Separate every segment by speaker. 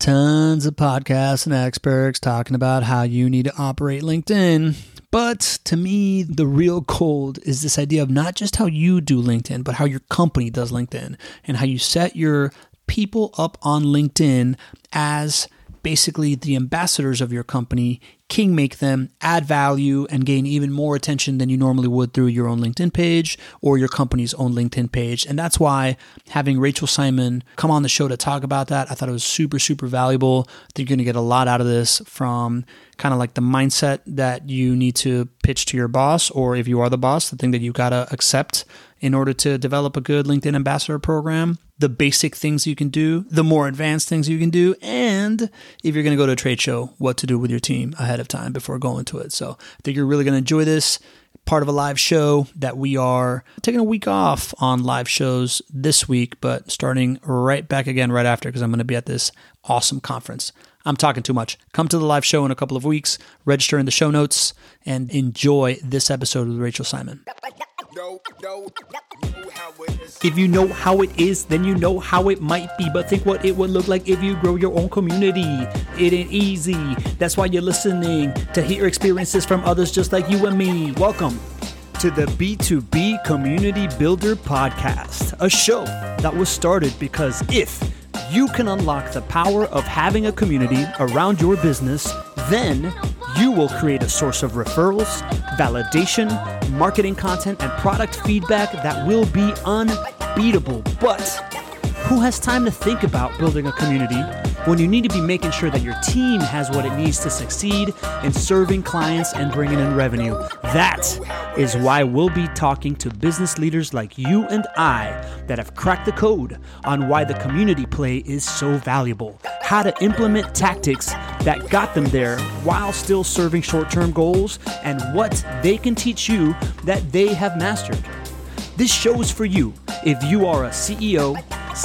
Speaker 1: tons of podcasts and experts talking about how you need to operate LinkedIn. But to me, the real gold is this idea of not just how you do LinkedIn, but how your company does LinkedIn and how you set your people up on LinkedIn as basically the ambassadors of your company, kingmake them, add value, and gain even more attention than you normally would through your own LinkedIn page or your company's own LinkedIn page. And that's why having Rachel Simon come on the show to talk about that, I thought it was super, super valuable. I think you're going to get a lot out of this from kind of like the mindset that you need to pitch to your boss, or if you are the boss, the thing that you got to accept in order to develop a good LinkedIn ambassador program, the basic things you can do, the more advanced things you can do, and if you're going to go to a trade show, what to do with your team ahead of time before going to it. So I think you're really going to enjoy this. Part of a live show that we are taking a week off on live shows this week, but starting right back again right after, because I'm going to be at this awesome conference. I'm talking too much. Come to the live show in a couple of weeks, register in the show notes, and enjoy this episode with Rachel Simon. If you know how it is, then you know how it might be. But think what it would look like if you grow your own community. It ain't easy. That's why you're listening, to hear experiences from others just like you and me. Welcome to the B2B Community Builder Podcast, a show that was started because if you can unlock the power of having a community around your business, then you will create a source of referrals, validation, marketing content, and product feedback that will be unbeatable. But who has time to think about building a community when you need to be making sure that your team has what it needs to succeed in serving clients and bringing in revenue? That is why we'll be talking to business leaders like you and I that have cracked the code on why the community play is so valuable, how to implement tactics that got them there while still serving short-term goals, and what they can teach you that they have mastered. This show is for you if you are a CEO,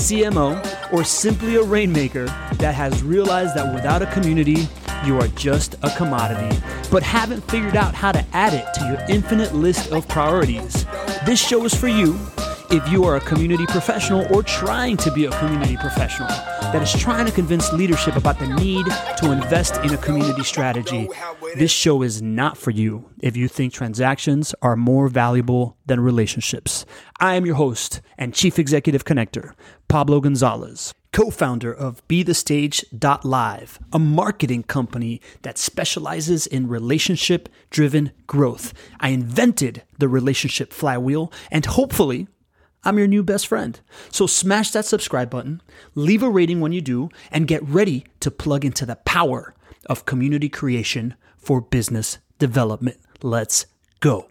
Speaker 1: CMO, or simply a rainmaker that has realized that without a community, you are just a commodity, but haven't figured out how to add it to your infinite list of priorities. This show is for you if you are a community professional or trying to be a community professional that is trying to convince leadership about the need to invest in a community strategy. This show is not for you if you think transactions are more valuable than relationships. I am your host and Chief Executive Connector, Pablo Gonzalez, co-founder of BeTheStage.live, a marketing company that specializes in relationship-driven growth. I invented the relationship flywheel, and hopefully, I'm your new best friend. So smash that subscribe button, leave a rating when you do, and get ready to plug into the power of community creation for business development. Let's go.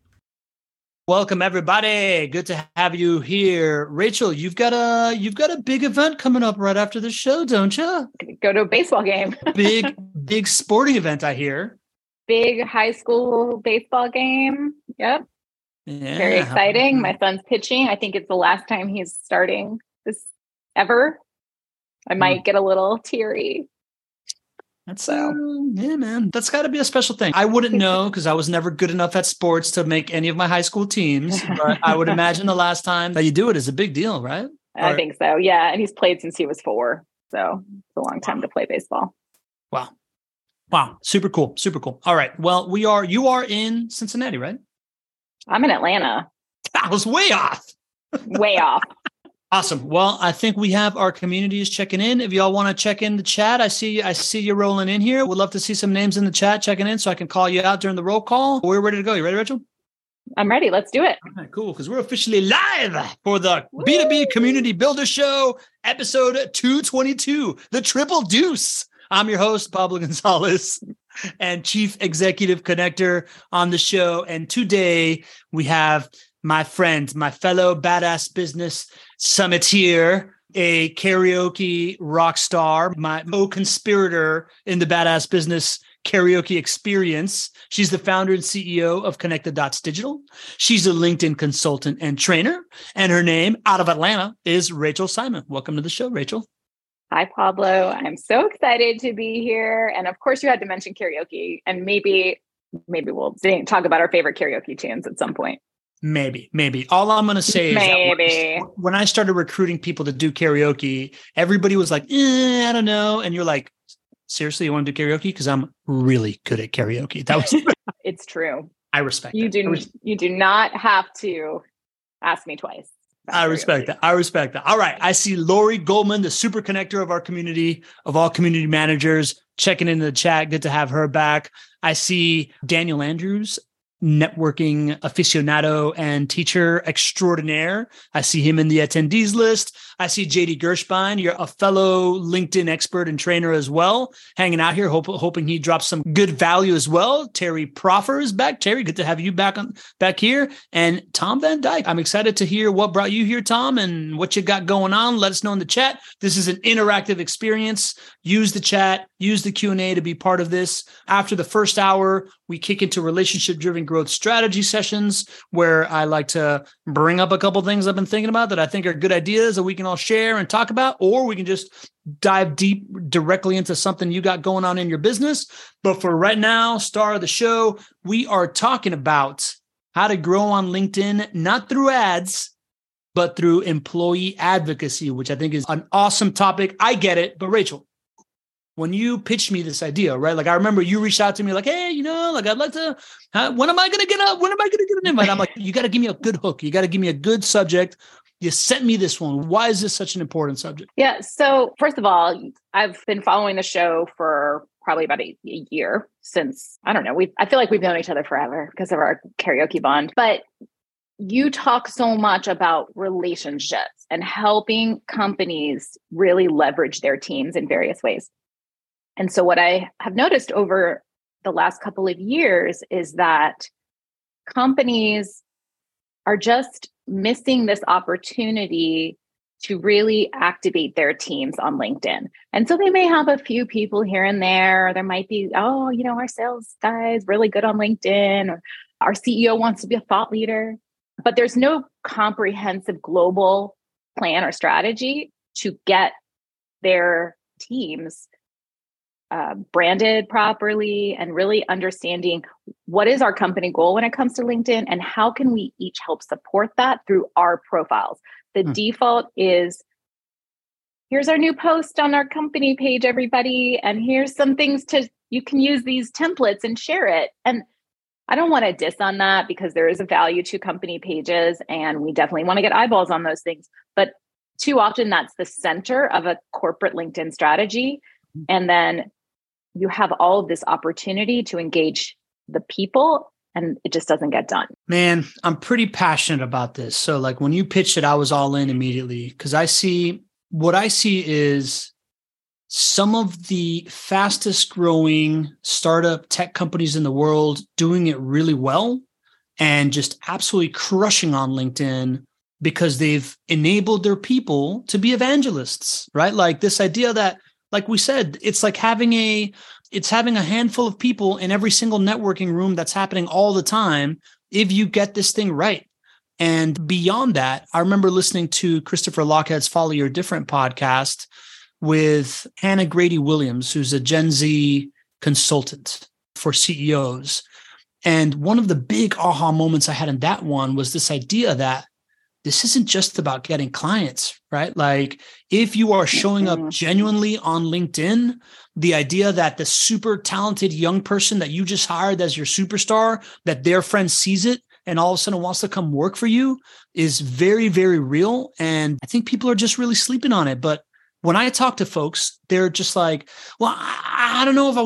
Speaker 1: Welcome, everybody. Good to have you here. Rachel, you've got a big event coming up right after the show, don't you?
Speaker 2: Go to a baseball game.
Speaker 1: big sporting event, I hear.
Speaker 2: Big high school baseball game. Yep.
Speaker 1: Yeah.
Speaker 2: Very exciting. My son's pitching. I think it's the last time he's starting this ever. I might get a little teary.
Speaker 1: That's yeah, man. That's got to be a special thing. I wouldn't know because I was never good enough at sports to make any of my high school teams. But I would imagine the last time that you do it is a big deal, right?
Speaker 2: I think so. Yeah, and he's played since he was 4, so it's a long time to play baseball.
Speaker 1: Wow, super cool. All right. Well, you are in Cincinnati, right?
Speaker 2: I'm in Atlanta.
Speaker 1: I was way off.
Speaker 2: Way off.
Speaker 1: Awesome. Well, I think we have our communities checking in. If y'all want to check in the chat, I see you rolling in here. We'd love to see some names in the chat checking in so I can call you out during the roll call. We're ready to go. You ready, Rachel?
Speaker 2: I'm ready. Let's do it.
Speaker 1: All right, cool. Because we're officially live for the B2B Community Builder Show, episode 222, the Triple Deuce. I'm your host, Pablo Gonzalez, and Chief Executive Connector on the show. And today we have my friend, my fellow badass business summiteer, a karaoke rock star, my co-conspirator in the badass business karaoke experience. She's the founder and CEO of Connect the Dots Digital. She's a LinkedIn consultant and trainer, and her name out of Atlanta is Rachel Simon. Welcome to the show, Rachel.
Speaker 2: Hi, Pablo. I'm so excited to be here. And of course, you had to mention karaoke, and maybe we'll talk about our favorite karaoke tunes at some point.
Speaker 1: Maybe. All I'm going to say is that when I started recruiting people to do karaoke, everybody was like, I don't know. And you're like, seriously, you want to do karaoke? Because I'm really good at karaoke. That was
Speaker 2: It's true.
Speaker 1: I respect
Speaker 2: you
Speaker 1: that.
Speaker 2: You do not have to ask me twice.
Speaker 1: I respect that. All right. I see Lori Goldman, the super connector of our community, of all community managers, checking into the chat. Good to have her back. I see Daniel Andrews, networking aficionado and teacher extraordinaire. I see him in the attendees list. I see JD Gershbein. You're a fellow LinkedIn expert and trainer as well, hanging out here, hoping he drops some good value as well. Terry Proffer is back. Terry, good to have you back here. And Tom Van Dyke. I'm excited to hear what brought you here, Tom, and what you got going on. Let us know in the chat. This is an interactive experience. Use the chat, use the Q&A to be part of this. After the first hour, we kick into relationship-driven growth strategy sessions where I like to bring up a couple things I've been thinking about that I think are good ideas that we can all share and talk about, or we can just dive deep directly into something you got going on in your business. But for right now, star of the show, we are talking about how to grow on LinkedIn, not through ads, but through employee advocacy, which I think is an awesome topic. I get it, but Rachel, when you pitched me this idea, right? Like I remember you reached out to me like, hey, like I'd like to, when am I going to get up? When am I going to get an invite? I'm like, you got to give me a good hook. You got to give me a good subject. You sent me this one. Why is this such an important subject?
Speaker 2: Yeah. So first of all, I've been following the show for probably about a year since, I don't know, I feel like we've known each other forever because of our karaoke bond, but you talk so much about relationships and helping companies really leverage their teams in various ways. And so what I have noticed over the last couple of years is that companies are just missing this opportunity to really activate their teams on LinkedIn. And so they may have a few people here and there. There might be, our sales guy is really good on LinkedIn, or our CEO wants to be a thought leader. But there's no comprehensive global plan or strategy to get their teams branded properly and really understanding what is our company goal when it comes to LinkedIn and how can we each help support that through our profiles. The default is, here's our new post on our company page, everybody, and here's some things you can use these templates and share it. And I don't want to diss on that because there is a value to company pages and we definitely want to get eyeballs on those things. But too often that's the center of a corporate LinkedIn strategy. And then you have all of this opportunity to engage the people and it just doesn't get done.
Speaker 1: Man, I'm pretty passionate about this. So like when you pitched it, I was all in immediately because what I see is some of the fastest growing startup tech companies in the world doing it really well and just absolutely crushing on LinkedIn because they've enabled their people to be evangelists, right? Like this idea that, like we said, it's like having a handful of people in every single networking room that's happening all the time if you get this thing right. And beyond that, I remember listening to Christopher Lochhead's Follow Your Different podcast with Hannah Grady Williams, who's a Gen Z consultant for CEOs. And one of the big aha moments I had in that one was this idea that this isn't just about getting clients, right? Like if you are showing up genuinely on LinkedIn, the idea that the super talented young person that you just hired as your superstar, that their friend sees it and all of a sudden wants to come work for you is very, very real. And I think people are just really sleeping on it. But when I talk to folks, they're just like, well, I don't know if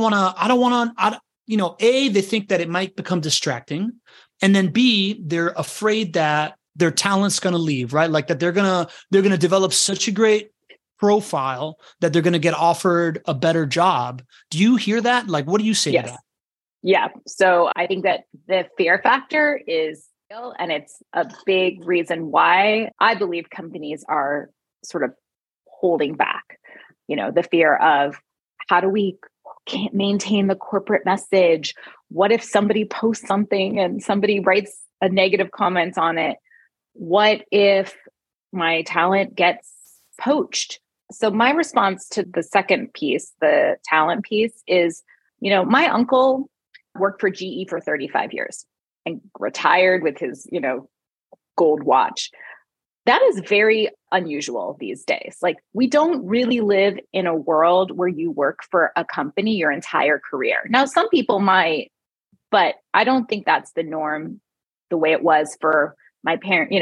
Speaker 1: A, they think that it might become distracting. And then B, they're afraid that their talent's going to leave, right? Like that they're going to develop such a great profile that they're going to get offered a better job. Do you hear that? Like, what do you say to that?
Speaker 2: Yeah. So I think that the fear factor is real, and it's a big reason why I believe companies are sort of holding back, the fear of how do we can't maintain the corporate message? What if somebody posts something and somebody writes a negative comment on it? What if my talent gets poached? So my response to the second piece, the talent piece, is, my uncle worked for GE for 35 years and retired with his, gold watch. That is very unusual these days. Like, we don't really live in a world where you work for a company your entire career. Now, some people might, but I don't think that's the norm the way it was for my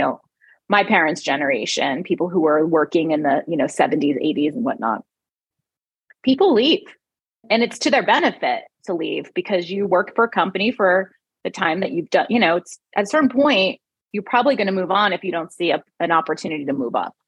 Speaker 2: parents' generation, people who were working in the, 70s, 80s and whatnot. People leave, and it's to their benefit to leave, because you work for a company for the time that you've done. It's at a certain point, you're probably going to move on if you don't see an opportunity to move up.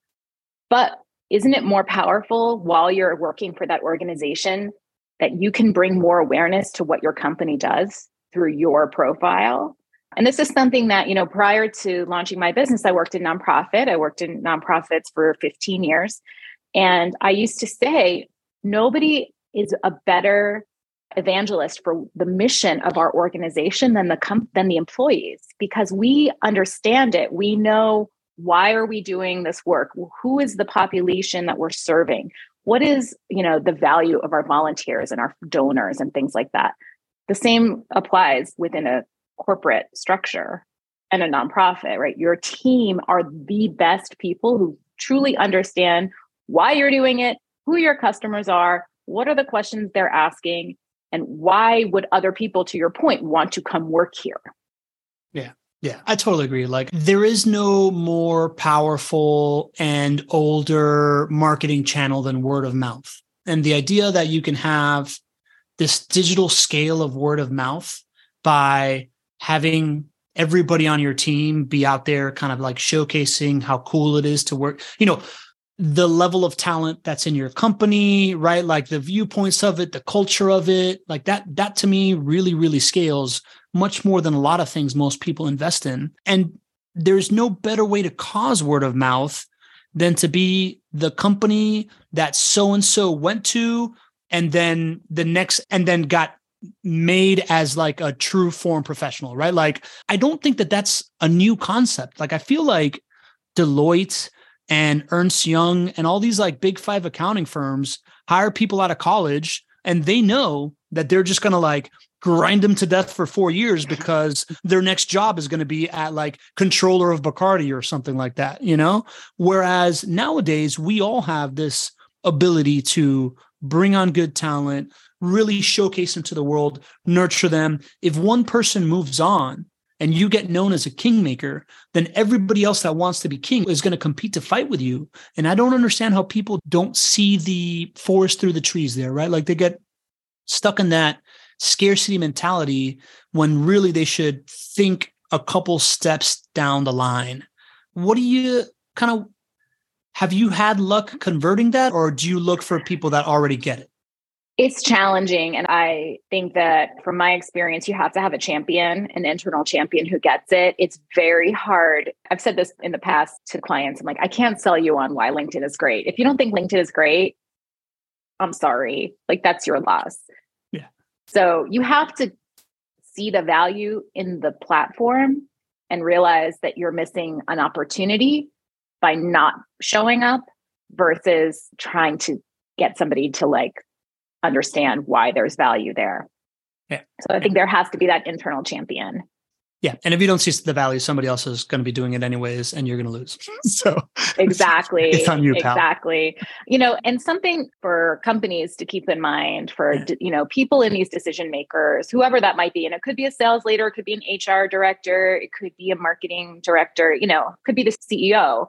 Speaker 2: But isn't it more powerful while you're working for that organization that you can bring more awareness to what your company does through your profile? And this is something that, prior to launching my business, I worked in nonprofit. I worked in nonprofits for 15 years. And I used to say, nobody is a better evangelist for the mission of our organization than the employees, because we understand it. We know, why are we doing this work? Who is the population that we're serving? What is, the value of our volunteers and our donors and things like that? The same applies within a corporate structure and a nonprofit, right? Your team are the best people who truly understand why you're doing it, who your customers are, what are the questions they're asking, and why would other people, to your point, want to come work here?
Speaker 1: Yeah, I totally agree. Like, there is no more powerful and older marketing channel than word of mouth. And the idea that you can have this digital scale of word of mouth by having everybody on your team be out there kind of like showcasing how cool it is to work, the level of talent that's in your company, right? Like the viewpoints of it, the culture of it, like that to me really, really scales much more than a lot of things most people invest in. And there's no better way to cause word of mouth than to be the company that so-and-so went to, and then got made as like a true form professional, right? Like, I don't think that that's a new concept. Like, I feel like Deloitte and Ernst Young and all these like big 5 accounting firms hire people out of college, and they know that they're just going to like grind them to death for 4 years because their next job is going to be at like controller of Bacardi or something like that, Whereas nowadays we all have this ability to bring on good talent, really showcase them to the world, nurture them. If one person moves on and you get known as a kingmaker, then everybody else that wants to be king is going to compete to fight with you. And I don't understand how people don't see the forest through the trees there, right? Like, they get stuck in that scarcity mentality when really they should think a couple steps down the line. What do you have you had luck converting that, or do you look for people that already get it?
Speaker 2: It's challenging. And I think that from my experience, you have to have a champion, an internal champion who gets it. It's very hard. I've said this in the past to clients. I'm like, I can't sell you on why LinkedIn is great. If you don't think LinkedIn is great, I'm sorry. Like, that's your loss.
Speaker 1: Yeah.
Speaker 2: So you have to see the value in the platform and realize that you're missing an opportunity by not showing up versus trying to get somebody to like understand why there's value there.
Speaker 1: Yeah.
Speaker 2: So I think there has to be that internal champion.
Speaker 1: Yeah. And if you don't see the value, somebody else is going to be doing it anyways, and you're going to lose. So
Speaker 2: exactly.
Speaker 1: It's on you, pal.
Speaker 2: Exactly. And something for companies to keep in mind for, people in these decision makers, whoever that might be. And it could be a sales leader, it could be an HR director, it could be a marketing director, it could be the CEO.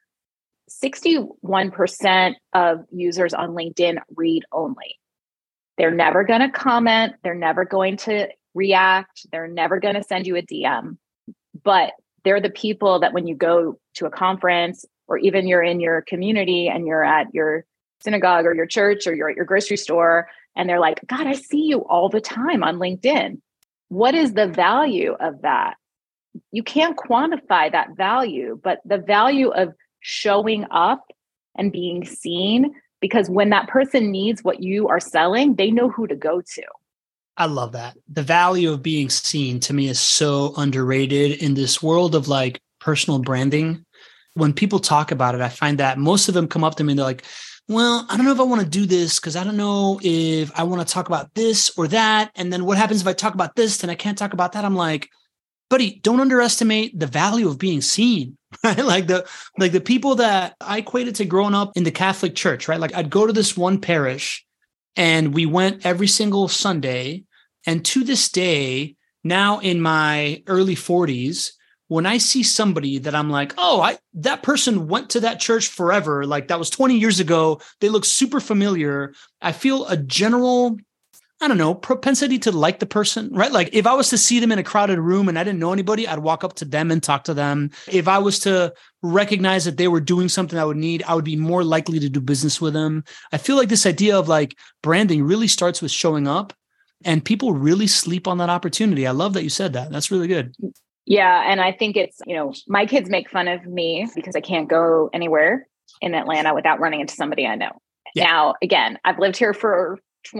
Speaker 2: 61% of users on LinkedIn read only. They're never going to comment. They're never going to react. They're never going to send you a DM. But they're the people that when you go to a conference, or even you're in your community and you're at your synagogue or your church or you're at your grocery store, and they're like, God, I see you all the time on LinkedIn. What is the value of that? You can't quantify that value, but the value of showing up and being seen, because when that person needs what you are selling, they know who to go to.
Speaker 1: I love that. The value of being seen to me is so underrated in this world of like personal branding. When people talk about it, I find that most of them come up to me and they're like, well, I don't know if I want to do this because I don't know if I want to talk about this or that. And then what happens if I talk about this and I can't talk about that? I'm like, buddy, don't underestimate the value of being seen, right? Like the people that I equated to growing up in the Catholic Church, right? Like I'd go to this one parish and we went every single Sunday. And to this day, now in my early 40s, when I see somebody that I'm like, oh, that person went to that church forever, like that was 20 years ago, they look super familiar, I feel a general, I don't know, propensity to like the person, right? Like if I was to see them in a crowded room and I didn't know anybody, I'd walk up to them and talk to them. If I was to recognize that they were doing something I would need, I would be more likely to do business with them. I feel like this idea of like branding really starts with showing up, and people really sleep on that opportunity. I love that you said that. That's really good.
Speaker 2: Yeah. And I think it's, my kids make fun of me because I can't go anywhere in Atlanta without running into somebody I know. Yeah. Now, again, I've lived here for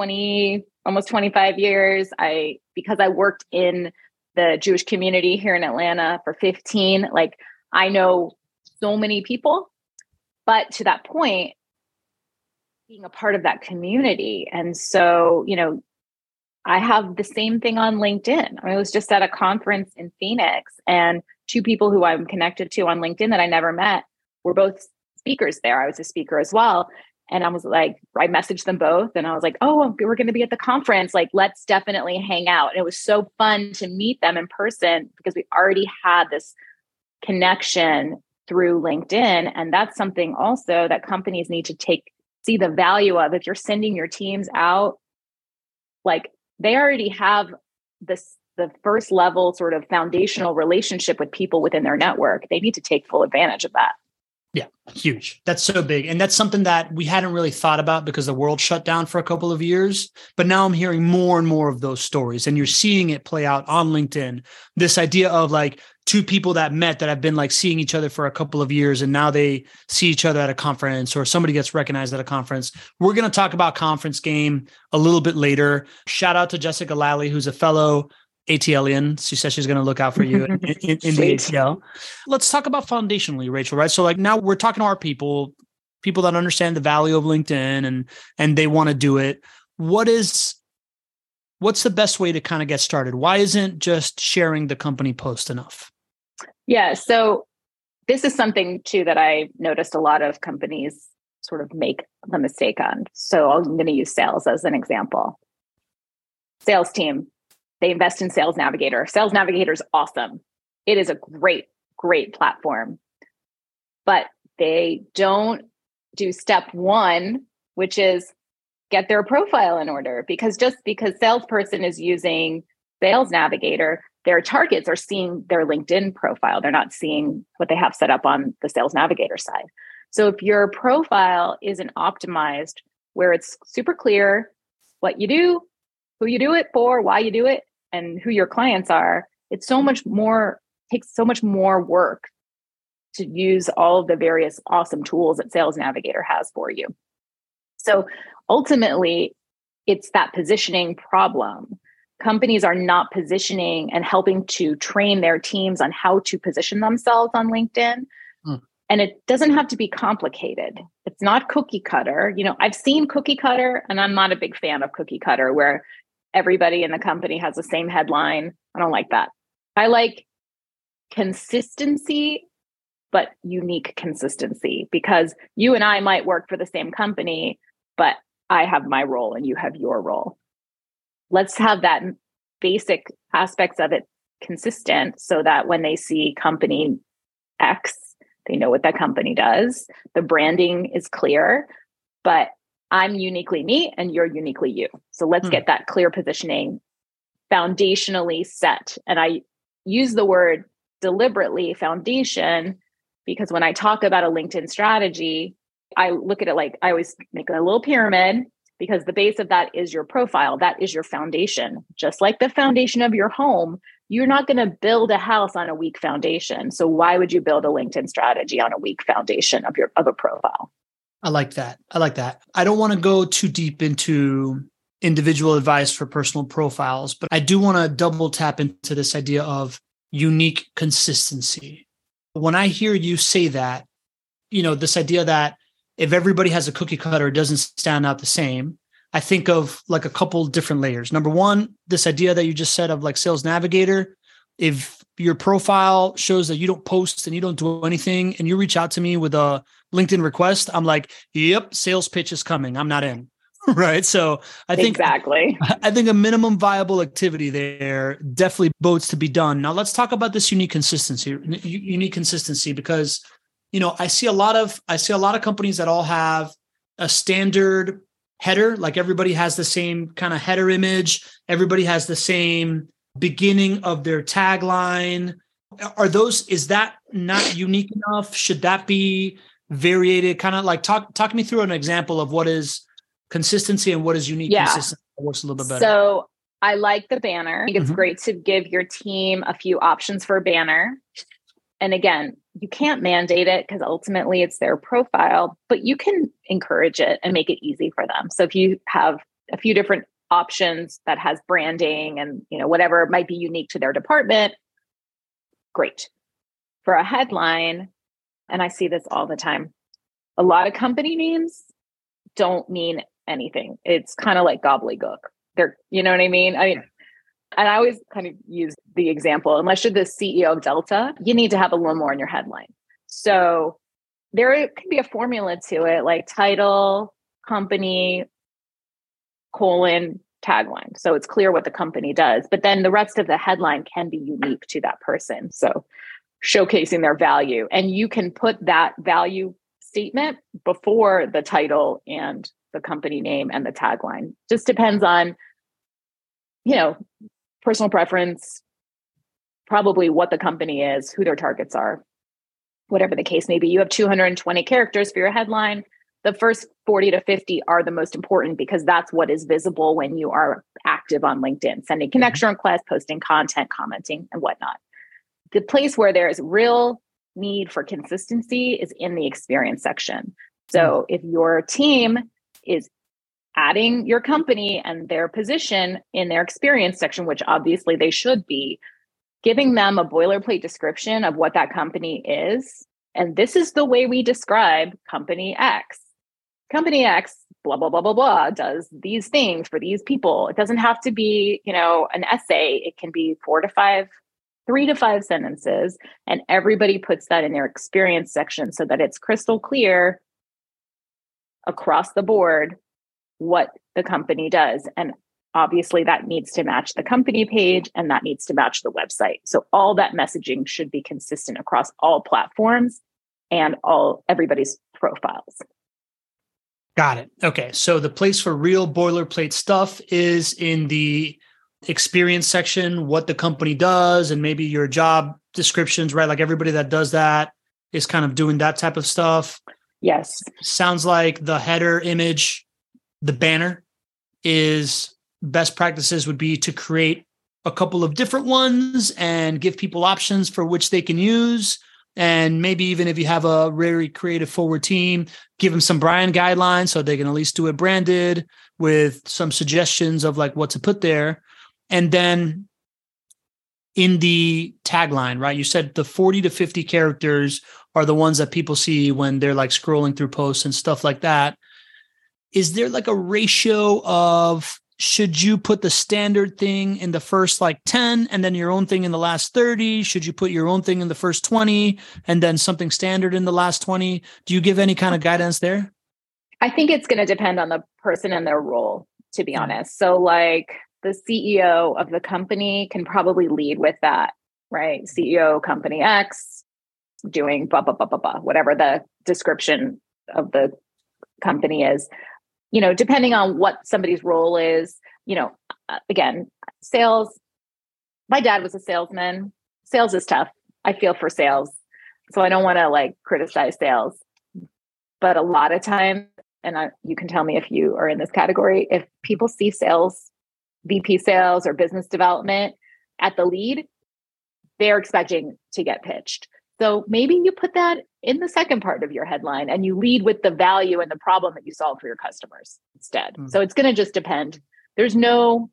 Speaker 2: almost 25 years. Because I worked in the Jewish community here in Atlanta for 15, like I know so many people, but to that point, being a part of that community. And so, I have the same thing on LinkedIn. I was just at a conference in Phoenix, and two people who I'm connected to on LinkedIn that I never met were both speakers there. I was a speaker as well. And I was like, I messaged them both and I was like, oh, we're going to be at the conference. Like, let's definitely hang out. And it was so fun to meet them in person because we already had this connection through LinkedIn. And that's something also that companies need to see the value of. If you're sending your teams out, like they already have the first level sort of foundational relationship with people within their network. They need to take full advantage of that.
Speaker 1: Yeah, huge. That's so big. And that's something that we hadn't really thought about because the world shut down for a couple of years. But now I'm hearing more and more of those stories, and you're seeing it play out on LinkedIn. This idea of like two people that met that have been like seeing each other for a couple of years, and now they see each other at a conference or somebody gets recognized at a conference. We're going to talk about Conference Game a little bit later. Shout out to Jessica Lally, who's a fellow ATLian. She says she's going to look out for you in the ATL. Let's talk about foundationally, Rachel, right? So like now we're talking to our people that understand the value of LinkedIn and they want to do it. What's the best way to kind of get started? Why isn't just sharing the company post enough?
Speaker 2: Yeah. So this is something too that I noticed a lot of companies sort of make the mistake on. So I'm going to use sales as an example. Sales team. They invest in Sales Navigator. Sales Navigator is awesome. It is a great, great platform. But they don't do step one, which is get their profile in order. Because just because salesperson is using Sales Navigator, their targets are seeing their LinkedIn profile. They're not seeing what they have set up on the Sales Navigator side. So if your profile isn't optimized, where it's super clear what you do, who you do it for, why you do it, and who your clients are, takes so much more work to use all of the various awesome tools that Sales Navigator has for you. So ultimately, it's that positioning problem. Companies are not positioning and helping to train their teams on how to position themselves on LinkedIn. And it doesn't have to be complicated. It's not cookie cutter. I've seen cookie cutter, and I'm not a big fan of cookie cutter, where everybody in the company has the same headline. I don't like that. I like consistency, but unique consistency, because you and I might work for the same company, but I have my role and you have your role. Let's have that basic aspects of it consistent so that when they see company X, they know what that company does. The branding is clear, but I'm uniquely me and you're uniquely you. So let's get that clear positioning foundationally set. And I use the word deliberately foundation because when I talk about a LinkedIn strategy, I look at it like I always make a little pyramid, because the base of that is your profile. That is your foundation. Just like the foundation of your home, you're not going to build a house on a weak foundation. So why would you build a LinkedIn strategy on a weak foundation of a profile?
Speaker 1: I like that. I don't want to go too deep into individual advice for personal profiles, but I do want to double tap into this idea of unique consistency. When I hear you say that, this idea that if everybody has a cookie cutter, it doesn't stand out the same. I think of like a couple different layers. Number one, this idea that you just said of like Sales Navigator. If your profile shows that you don't post and you don't do anything, and you reach out to me with a LinkedIn request, I'm like, yep, sales pitch is coming. I'm not in. Right. So I think a minimum viable activity there definitely bodes to be done. Now let's talk about this unique consistency, because, I see a lot of companies that all have a standard header, like everybody has the same kind of header image. Everybody has the same beginning of their tagline. Is that not unique enough? Should that be variated? Kind of like talk me through an example of what is consistency and what is unique consistency that works a little bit better.
Speaker 2: So I like the banner. I think it's great to give your team a few options for a banner. And again, you can't mandate it because ultimately it's their profile, but you can encourage it and make it easy for them. So if you have a few different options that has branding and, whatever might be unique to their department, great. For a headline, and I see this all the time, a lot of company names don't mean anything. It's kind of like gobbledygook. You know what I mean? And I always kind of use the example, unless you're the CEO of Delta, you need to have a little more in your headline. So there can be a formula to it, like title, company, tagline. So it's clear what the company does, but then the rest of the headline can be unique to that person. So showcasing their value, and you can put that value statement before the title and the company name and the tagline. Just depends on, personal preference, probably what the company is, who their targets are, whatever the case may be. You have 220 characters for your headline. The first 40 to 50 are the most important because that's what is visible when you are active on LinkedIn, sending connection requests, posting content, commenting, and whatnot. The place where there is real need for consistency is in the experience section. So if your team is adding your company and their position in their experience section, which obviously they should be, giving them a boilerplate description of what that company is. And this is the way we describe company X. Company X, blah, blah, blah, blah, blah, does these things for these people. It doesn't have to be, an essay. It can be 3 to 5 sentences. And everybody puts that in their experience section so that it's crystal clear across the board what the company does. And obviously that needs to match the company page and that needs to match the website. So all that messaging should be consistent across all platforms and everybody's profiles.
Speaker 1: Got it. Okay. So the place for real boilerplate stuff is in the experience section, what the company does, and maybe your job descriptions, right? Like everybody that does that is kind of doing that type of stuff.
Speaker 2: Yes.
Speaker 1: Sounds like the header image, the banner, is best practices would be to create a couple of different ones and give people options for which they can use. And maybe even if you have a very creative forward team, give them some brand guidelines so they can at least do it branded with some suggestions of like what to put there. And then in the tagline, right? You said the 40 to 50 characters are the ones that people see when they're like scrolling through posts and stuff like that. Is there like a ratio of, should you put the standard thing in the first like 10 and then your own thing in the last 30? Should you put your own thing in the first 20 and then something standard in the last 20? Do you give any kind of guidance there?
Speaker 2: I think it's going to depend on the person and their role, to be honest. So like the CEO of the company can probably lead with that, right? CEO company X doing blah, blah, blah, blah, blah, whatever the description of the company is. Depending on what somebody's role is, again, sales, my dad was a salesman. Sales is tough. I feel for sales. So I don't want to like criticize sales, but a lot of times, and you can tell me if you are in this category, if people see sales, VP sales or business development at the lead, they're expecting to get pitched. So maybe you put that in the second part of your headline and you lead with the value and the problem that you solve for your customers instead. Mm-hmm. So it's going to just depend. There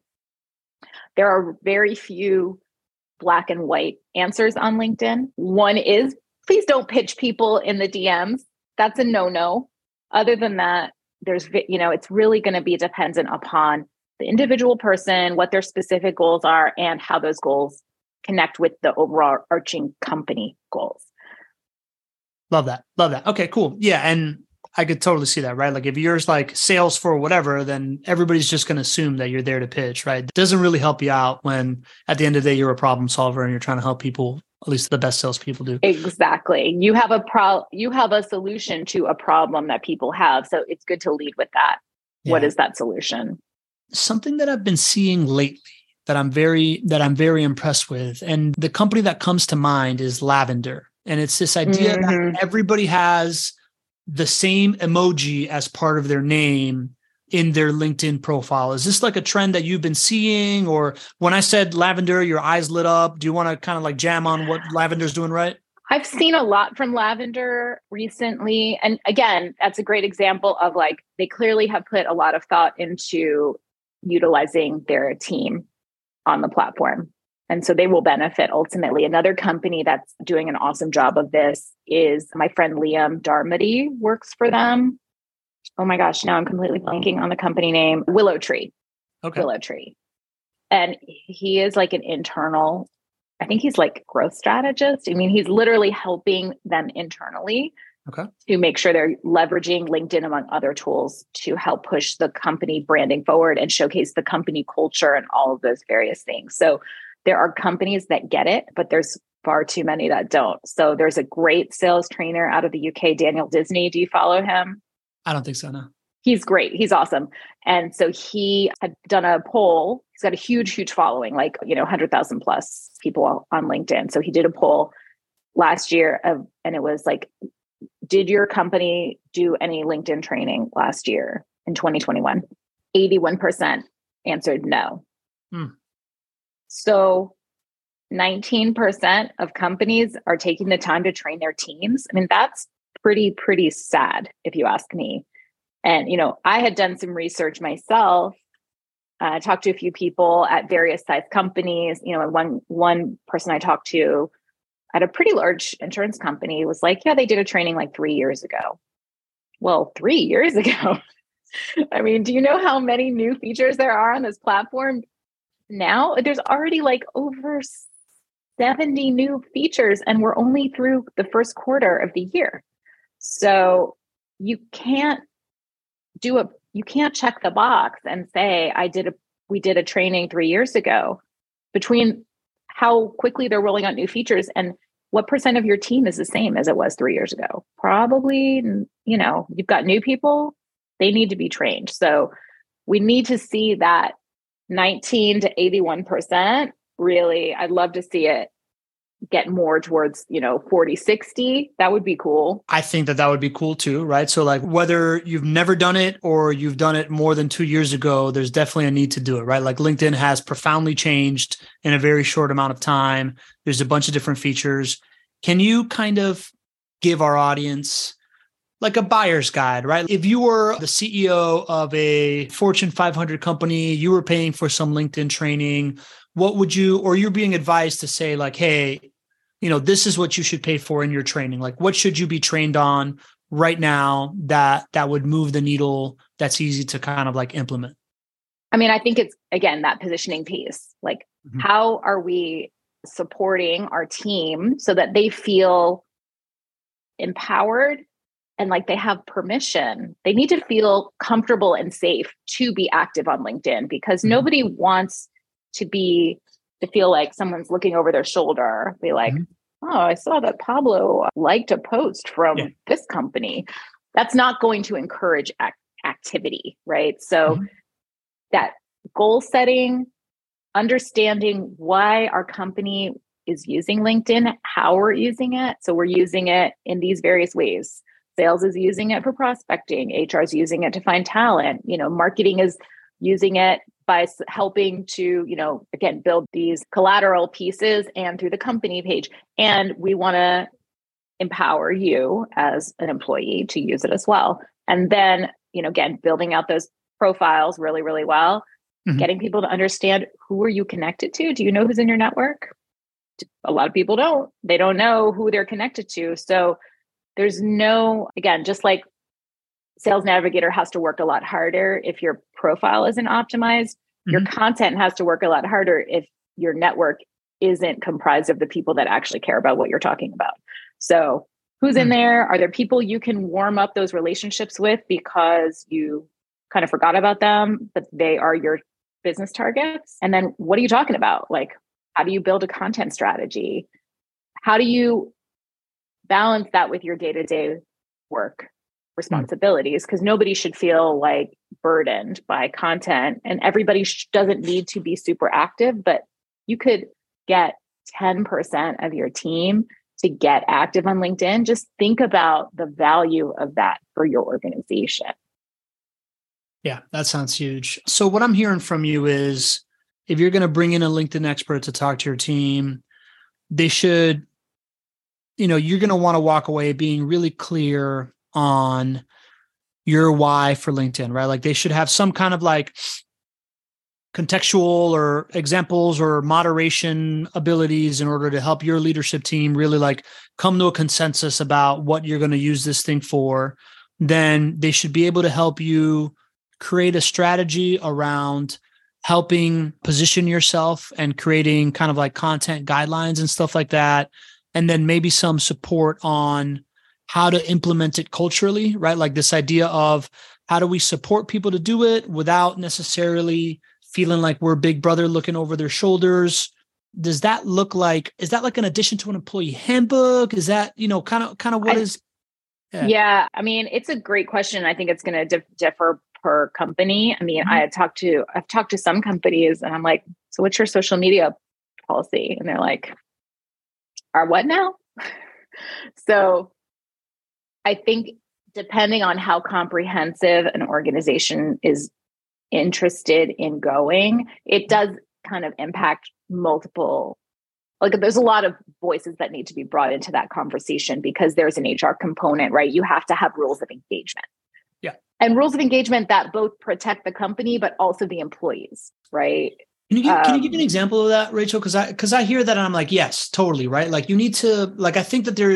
Speaker 2: are very few black and white answers on LinkedIn. One is, please don't pitch people in the DMs. That's a no-no. Other than that, it's really going to be dependent upon the individual person, what their specific goals are, and how those goals connect with the overall arching company goals.
Speaker 1: Love that. Love that. Okay, cool. Yeah. And I could totally see that, right? Like if yours like sales for whatever, then everybody's just going to assume that you're there to pitch, right? It doesn't really help you out when at the end of the day, you're a problem solver and you're trying to help people, at least the best salespeople do.
Speaker 2: Exactly. You have a solution to a problem that people have. So it's good to lead with that. Yeah. What is that solution?
Speaker 1: Something that I've been seeing lately that I'm very impressed with, and the company that comes to mind is Lavender. And it's this idea that everybody has the same emoji as part of their name in their LinkedIn profile. Is this like a trend that you've been seeing? Or when I said Lavender, your eyes lit up. Do you want to kind of like jam on what Lavender's doing right?
Speaker 2: I've seen a lot from Lavender recently. And again, that's a great example of like, they clearly have put a lot of thought into utilizing their team on the platform. And so they will benefit ultimately. Another company that's doing an awesome job of this is my friend Liam Darmody works for them. Oh my gosh, now I'm completely blanking on the company name. Willow Tree. Okay. Willow Tree. And he is like an internal, I think he's like growth strategist. I mean, he's literally helping them internally to make sure they're leveraging LinkedIn among other tools to help push the company branding forward and showcase the company culture and all of those various things. So there are companies that get it, but there's far too many that don't. So there's a great sales trainer out of the UK, Daniel Disney. Do you follow him?
Speaker 1: I don't think so, no.
Speaker 2: He's great. He's awesome. And so he had done a poll. He's got a huge, huge following, like, 100,000 plus people on LinkedIn. So he did a poll last year and it was like, did your company do any LinkedIn training last year in 2021? 81% answered no. So 19% of companies are taking the time to train their teams. I mean, that's pretty sad if you ask me. And, I had done some research myself. I talked to a few people at various size companies. And one person I talked to at a pretty large insurance company was like, yeah, they did a training like 3 years ago. Well, 3 years ago. I mean, do you know how many new features there are on this platform now? There's already like over 70 new features and we're only through the first quarter of the year. So you can't check the box and say, we did a training 3 years ago. Between how quickly they're rolling out new features and what percent of your team is the same as it was 3 years ago? Probably, you've got new people, they need to be trained. So we need to see that 19 to 81%. Really, I'd love to see it get more towards, 40, 60. That would be cool.
Speaker 1: I think that would be cool too, right? So like whether you've never done it or you've done it more than 2 years ago, there's definitely a need to do it, right? Like LinkedIn has profoundly changed in a very short amount of time. There's a bunch of different features. Can you kind of give our audience like a buyer's guide, right? If you were the CEO of a Fortune 500 company, you were paying for some LinkedIn training, or you're being advised to say like, hey, this is what you should pay for in your training. Like, what should you be trained on right now that would move the needle that's easy to kind of like implement?
Speaker 2: I mean, I think it's, again, that positioning piece. Like, how are we supporting our team so that they feel empowered and like they have permission? They need to feel comfortable and safe to be active on LinkedIn because nobody wants to feel like someone's looking over their shoulder, be like, oh, I saw that Pablo liked a post from this company. That's not going to encourage activity, right? So that goal setting, understanding why our company is using LinkedIn, how we're using it. So we're using it in these various ways. Sales is using it for prospecting. HR is using it to find talent. Marketing is using it by helping to, again, build these collateral pieces and through the company page. And we want to empower you as an employee to use it as well. And then, again, building out those profiles really, really well, getting people to understand who are you connected to? Do you know who's in your network? A lot of people don't. They don't know who they're connected to. So there's again, just like Sales Navigator has to work a lot harder if your profile isn't optimized. Your content has to work a lot harder if your network isn't comprised of the people that actually care about what you're talking about. So who's in there? Are there people you can warm up those relationships with because you kind of forgot about them, but they are your business targets? And then what are you talking about? Like, how do you build a content strategy? How do you balance that with your day-to-day work responsibilities? Because nobody should feel like burdened by content, and everybody doesn't need to be super active, but you could get 10% of your team to get active on LinkedIn. Just think about the value of that for your organization.
Speaker 1: Yeah, that sounds huge. So what I'm hearing from you is, if you're going to bring in a LinkedIn expert to talk to your team, they should, you're going to want to walk away being really clear on your why for LinkedIn, right? Like they should have some kind of like contextual or examples or moderation abilities in order to help your leadership team really like come to a consensus about what you're going to use this thing for. Then they should be able to help you create a strategy around helping position yourself and creating kind of like content guidelines and stuff like that. And then maybe some support on how to implement it culturally, right? Like this idea of how do we support people to do it without necessarily feeling like we're big brother looking over their shoulders. Does that look like, is that like an addition to an employee handbook? Is that, kind of what is?
Speaker 2: Yeah. I mean, it's a great question. I think it's going to differ per company. I mean, I've talked to some companies and I'm like, so what's your social media policy? And they're like, our what now? So I think depending on how comprehensive an organization is interested in going, it does kind of impact multiple, like there's a lot of voices that need to be brought into that conversation because there's an HR component, right? You have to have rules of engagement.
Speaker 1: Yeah.
Speaker 2: And rules of engagement that both protect the company, but also the employees, right?
Speaker 1: Can you give an example of that, Rachel? Because I hear that and I'm like, yes, totally, right? Like you need to, like, I think that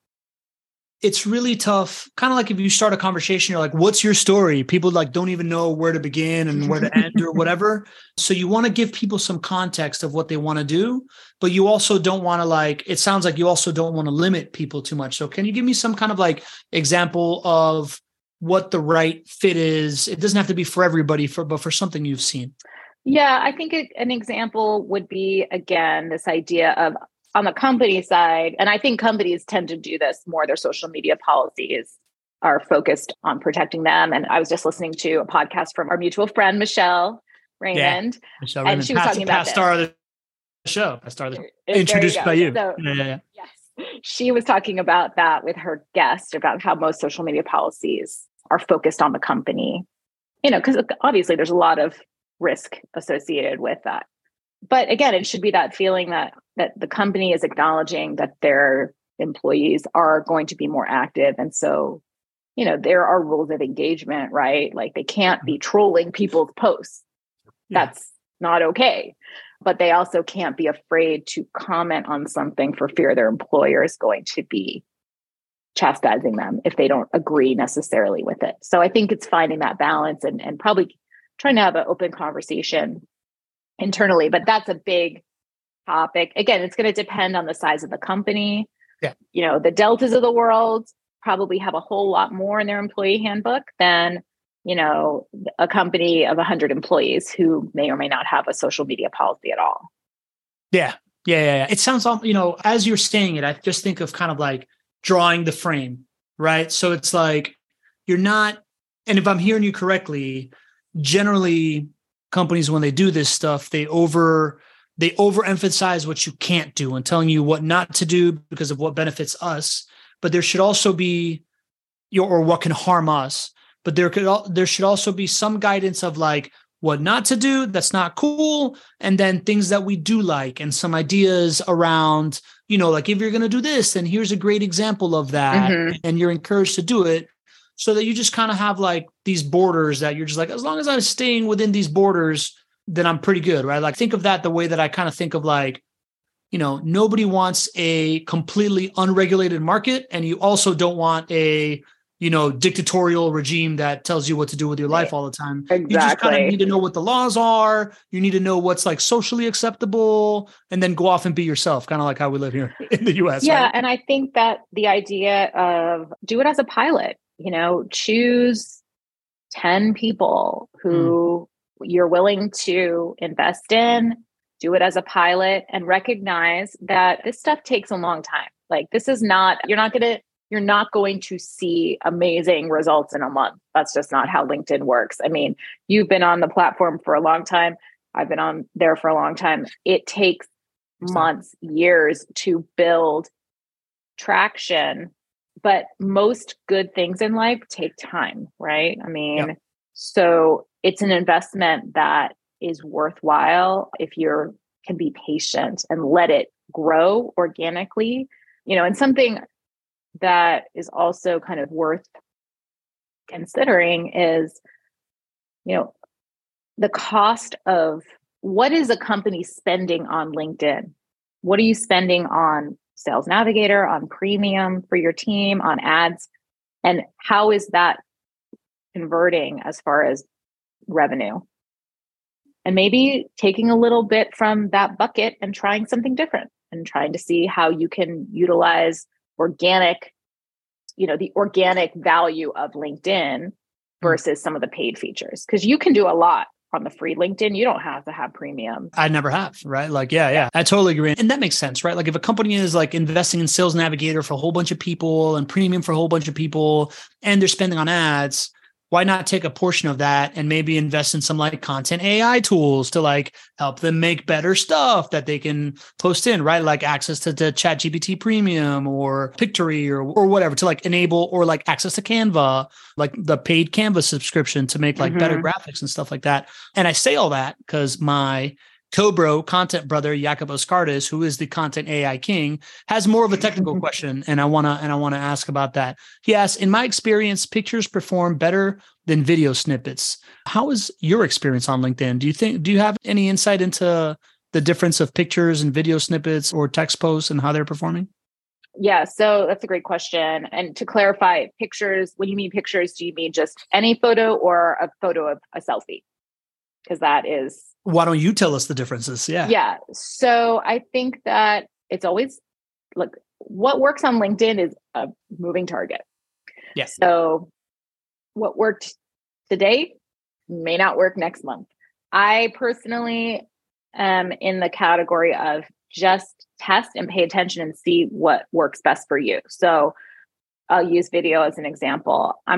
Speaker 1: it's really tough. Kind of like if you start a conversation, you're like, what's your story? People like don't even know where to begin and where to end or whatever. So you want to give people some context of what they want to do, but you also don't want to it sounds like you also don't want to limit people too much. So can you give me some kind of like example of what the right fit is? It doesn't have to be for everybody, but for something you've seen.
Speaker 2: Yeah, I think an example would be, again, this idea of on the company side, and I think companies tend to do this more, their social media policies are focused on protecting them. And I was just listening to a podcast from our mutual friend, Michelle Raymond.
Speaker 1: Yeah, Michelle
Speaker 2: and
Speaker 1: Raymond.
Speaker 2: she was talking about
Speaker 1: past star of the show. Introduced by you.
Speaker 2: So,
Speaker 1: yeah.
Speaker 2: Yes. She was talking about that with her guest about how most social media policies are focused on the company, because obviously there's a lot of risk associated with that. But again, it should be that feeling that the company is acknowledging that their employees are going to be more active. And so, there are rules of engagement, right? Like they can't be trolling people's posts.
Speaker 1: Yeah.
Speaker 2: That's not okay. But they also can't be afraid to comment on something for fear their employer is going to be chastising them if they don't agree necessarily with it. So I think it's finding that balance and probably trying to have an open conversation internally, but that's a big topic. Again, it's going to depend on the size of the company.
Speaker 1: Yeah.
Speaker 2: The Deltas of the world probably have a whole lot more in their employee handbook than, a company of 100 employees who may or may not have a social media policy at all.
Speaker 1: Yeah. It sounds, as you're saying it, I just think of kind of like drawing the frame, right? So it's like, you're not, and if I'm hearing you correctly, generally companies, when they do this stuff, they overemphasize what you can't do and telling you what not to do because of what benefits us. But there should also be or what can harm us. But there should also be some guidance of like what not to do that's not cool, and then things that we do like, and some ideas around, like if you're going to do this, then here's a great example of that, and you're encouraged to do it. So that you just kind of have like these borders that you're just like, as long as I'm staying within these borders, then I'm pretty good, right? Like think of that the way that I kind of think of like, nobody wants a completely unregulated market, and you also don't want a dictatorial regime that tells you what to do with your life all the time.
Speaker 2: Exactly.
Speaker 1: You just kind of need to know what the laws are. You need to know what's like socially acceptable, and then go off and be yourself, kind of like how we live here in the US.
Speaker 2: Yeah.
Speaker 1: Right?
Speaker 2: And I think that the idea of do it as a pilot, choose 10 people who you're willing to invest in, do it as a pilot, and recognize that this stuff takes a long time. Like, this is not, you're not going to see amazing results in a month. That's just not how LinkedIn works. I mean, you've been on the platform for a long time. I've been on there for a long time. It takes months, years to build traction, but most good things in life take time, right? I mean, So it's an investment that is worthwhile if you can be patient and let it grow organically, and something that is also kind of worth considering is, the cost of what is a company spending on LinkedIn? What are you spending on Sales Navigator, on premium for your team, on ads? And how is that converting as far as revenue? And maybe taking a little bit from that bucket and trying something different and trying to see how you can utilize organic, the organic value of LinkedIn versus some of the paid features. Because you can do a lot on the free LinkedIn. You don't have to have premium.
Speaker 1: I never have, right? Like, yeah, I totally agree. And that makes sense, right? Like if a company is like investing in Sales Navigator for a whole bunch of people and premium for a whole bunch of people, and they're spending on ads, why not take a portion of that and maybe invest in some like content AI tools to like help them make better stuff that they can post in, right? Like access to ChatGPT Premium or Pictory or whatever to like enable, or like access to Canva, like the paid Canva subscription to make like better graphics and stuff like that. And I say all that because my co-bro, content brother, Jacob Oscardis, who is the content AI king, has more of a technical question. And I want to ask about that. He asks, in my experience, pictures perform better than video snippets. How is your experience on LinkedIn? Do you have any insight into the difference of pictures and video snippets or text posts and how they're performing?
Speaker 2: Yeah, so that's a great question. And to clarify, pictures, when you mean pictures, do you mean just any photo or a photo of a selfie? Because that is...
Speaker 1: Why don't you tell us the differences?
Speaker 2: Yeah. So I think that it's always, look, what works on LinkedIn is a moving target.
Speaker 1: Yes.
Speaker 2: So what worked today may not work next month. I personally am in the category of just test and pay attention and see what works best for you. So I'll use video as an example. I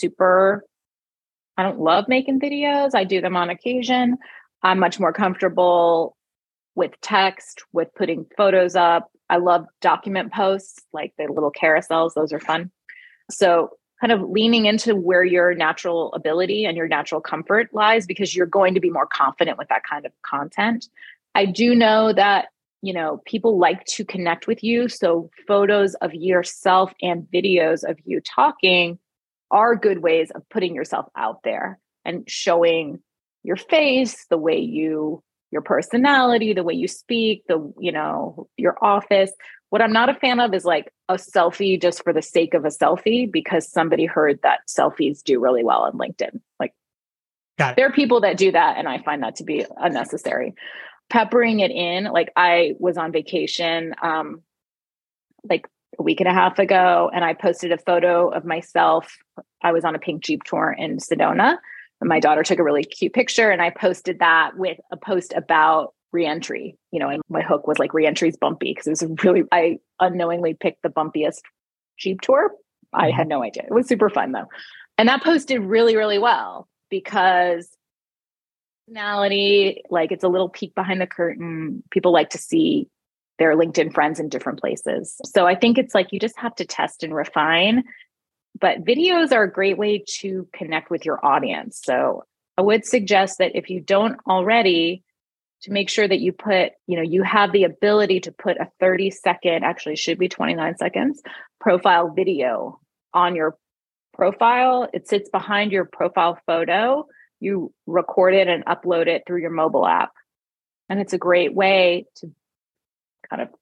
Speaker 2: don't love making videos. I do them on occasion. I'm much more comfortable with text, with putting photos up. I love document posts, like the little carousels. Those are fun. So kind of leaning into where your natural ability and your natural comfort lies, because you're going to be more confident with that kind of content. I do know that, people like to connect with you. So photos of yourself and videos of you talking are good ways of putting yourself out there and showing your face, the way your personality, the way you speak, your office. What I'm not a fan of is like a selfie just for the sake of a selfie because somebody heard that selfies do really well on LinkedIn. Like, there are people that do that, and I find that to be unnecessary. Peppering it in, like I was on vacation, like a week and a half ago, and I posted a photo of myself. I was on a pink Jeep tour in Sedona. And my daughter took a really cute picture, and I posted that with a post about reentry, and my hook was like reentry's bumpy because I unknowingly picked the bumpiest Jeep tour. I had no idea. It was super fun though. And that posted really, really well because personality, like it's a little peek behind the curtain. People like to see their LinkedIn friends in different places. So I think it's like, you just have to test and refine. But videos are a great way to connect with your audience. So I would suggest that if you don't already, to make sure that you put, you have the ability to put a 30-second, actually it should be 29 seconds, profile video on your profile. It sits behind your profile photo. You record it and upload it through your mobile app. And it's a great way to kind of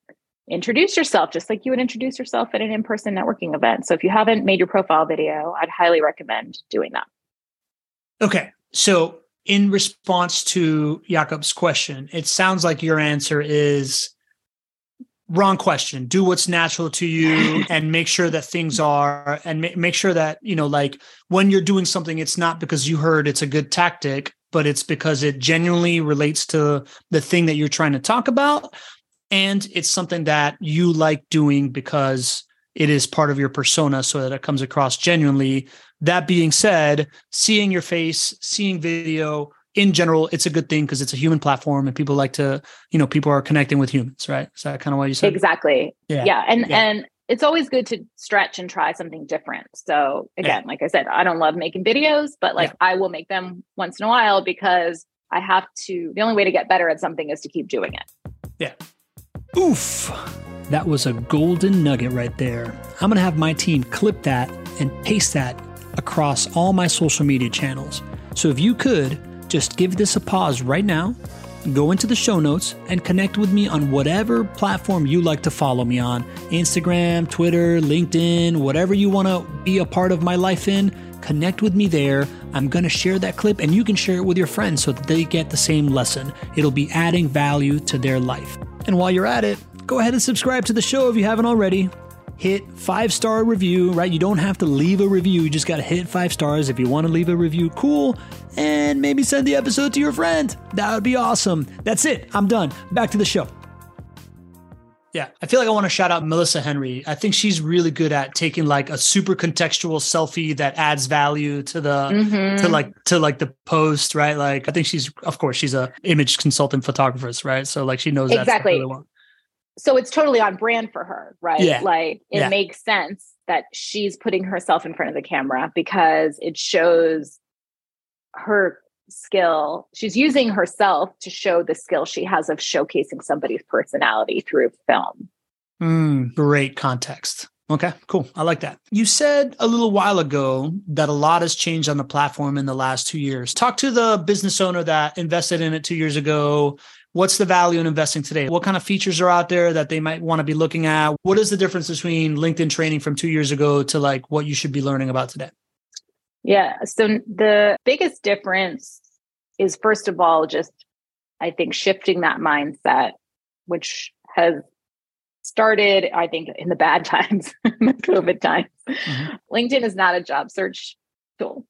Speaker 2: introduce yourself just like you would introduce yourself at an in-person networking event. So if you haven't made your profile video, I'd highly recommend doing that.
Speaker 1: Okay. So in response to Jakob's question, it sounds like your answer is wrong question. Do what's natural to you and make sure that things are, and make sure that, like when you're doing something, it's not because you heard it's a good tactic, but it's because it genuinely relates to the thing that you're trying to talk about. And it's something that you like doing because it is part of your persona so that it comes across genuinely. That being said, seeing your face, seeing video, in general, it's a good thing because it's a human platform and people like to, people are connecting with humans, right? Is that kind of what you said?
Speaker 2: Exactly. Yeah. And it's always good to stretch and try something different. So again, like I said, I don't love making videos, but I will make them once in a while because I have to, the only way to get better at something is to keep doing it.
Speaker 1: Yeah. Oof. That was a golden nugget right there. I'm going to have my team clip that and paste that across all my social media channels. So if you could just give this a pause right now, go into the show notes and connect with me on whatever platform you like to follow me on. Instagram, Twitter, LinkedIn, whatever you want to be a part of my life in, connect with me there. I'm going to share that clip and you can share it with your friends so that they get the same lesson. It'll be adding value to their life. And while you're at it, go ahead and subscribe to the show if you haven't already. Hit 5-star review, right? You don't have to leave a review. You just got to hit 5 stars. If you want to leave a review, cool. And maybe send the episode to your friend. That would be awesome. That's it. I'm done. Back to the show. Yeah, I feel like I want to shout out Melissa Henry. I think she's really good at taking like a super contextual selfie that adds value to the to the post, right? Like I think she's a image consultant photographer, right? So like she knows that stuff really well.
Speaker 2: So it's totally on brand for her, right?
Speaker 1: Yeah.
Speaker 2: Like it makes sense that she's putting herself in front of the camera because it shows her skill. She's using herself to show the skill she has of showcasing somebody's personality through film.
Speaker 1: Great context. Okay, cool. I like that. You said a little while ago that a lot has changed on the platform in the last 2 years. Talk to the business owner that invested in it 2 years ago. What's the value in investing today? What kind of features are out there that they might want to be looking at? What is the difference between LinkedIn training from 2 years ago to like what you should be learning about today?
Speaker 2: Yeah. So the biggest difference is, first of all, just, I think, shifting that mindset, which has started, I think, in the bad times, the COVID times. Mm-hmm. LinkedIn is not a job search tool.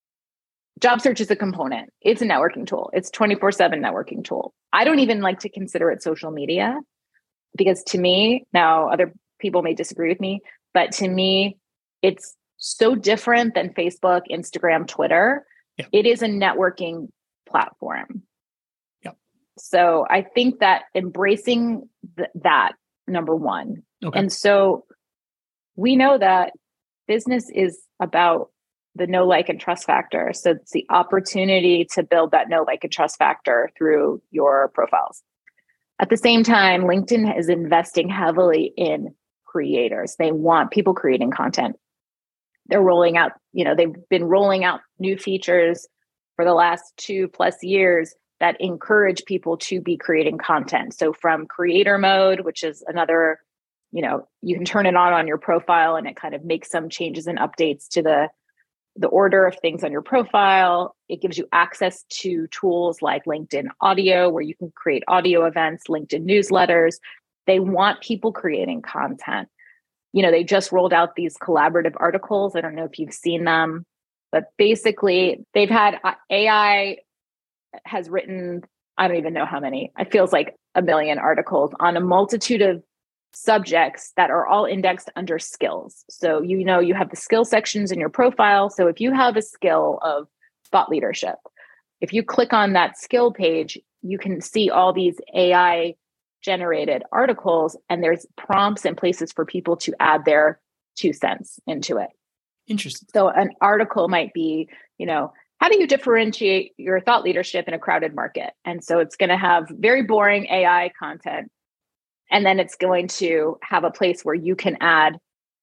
Speaker 2: Job search is a component. It's a networking tool. It's 24/7 networking tool. I don't even like to consider it social media because to me, now other people may disagree with me, but to me, it's so different than Facebook, Instagram, Twitter. Yep. It is a networking platform.
Speaker 1: Yep.
Speaker 2: So I think that embracing that, number one. Okay. And so we know that business is about the know, like, and trust factor. So it's the opportunity to build that know, like, and trust factor through your profiles. At the same time, LinkedIn is investing heavily in creators. They want people creating content. They're rolling out, they've been rolling out new features for the last 2+ years that encourage people to be creating content. So from creator mode, which is another, you can turn it on your profile and it kind of makes some changes and updates to the order of things on your profile. It gives you access to tools like LinkedIn Audio, where you can create audio events, LinkedIn newsletters. They want people creating content. They just rolled out these collaborative articles. I don't know if you've seen them, but basically they've had AI has written, I don't even know how many, it feels like 1 million articles on a multitude of subjects that are all indexed under skills. So, you have the skill sections in your profile. So if you have a skill of thought leadership, if you click on that skill page, you can see all these AI generated articles, and there's prompts and places for people to add their 2 cents into it.
Speaker 1: Interesting.
Speaker 2: So an article might be, how do you differentiate your thought leadership in a crowded market? And so it's going to have very boring AI content. And then it's going to have a place where you can add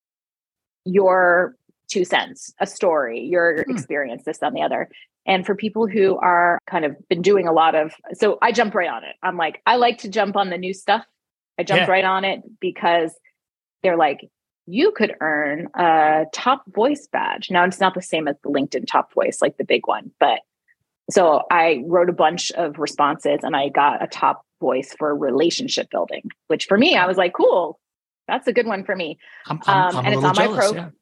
Speaker 2: your 2 cents, a story, your experience, this, that, and the other. And for people who are kind of been doing a lot of, so I jump right on it. I'm like, I like to jump on the new stuff I jumped right on it because they're like, you could earn a top voice badge. Now, it's not the same as the LinkedIn top voice, like the big one. But so I wrote a bunch of responses and I got a top voice for relationship building, which for me, I was like, cool, that's a good one for me.
Speaker 1: I'm
Speaker 2: and it's on
Speaker 1: jealous,
Speaker 2: my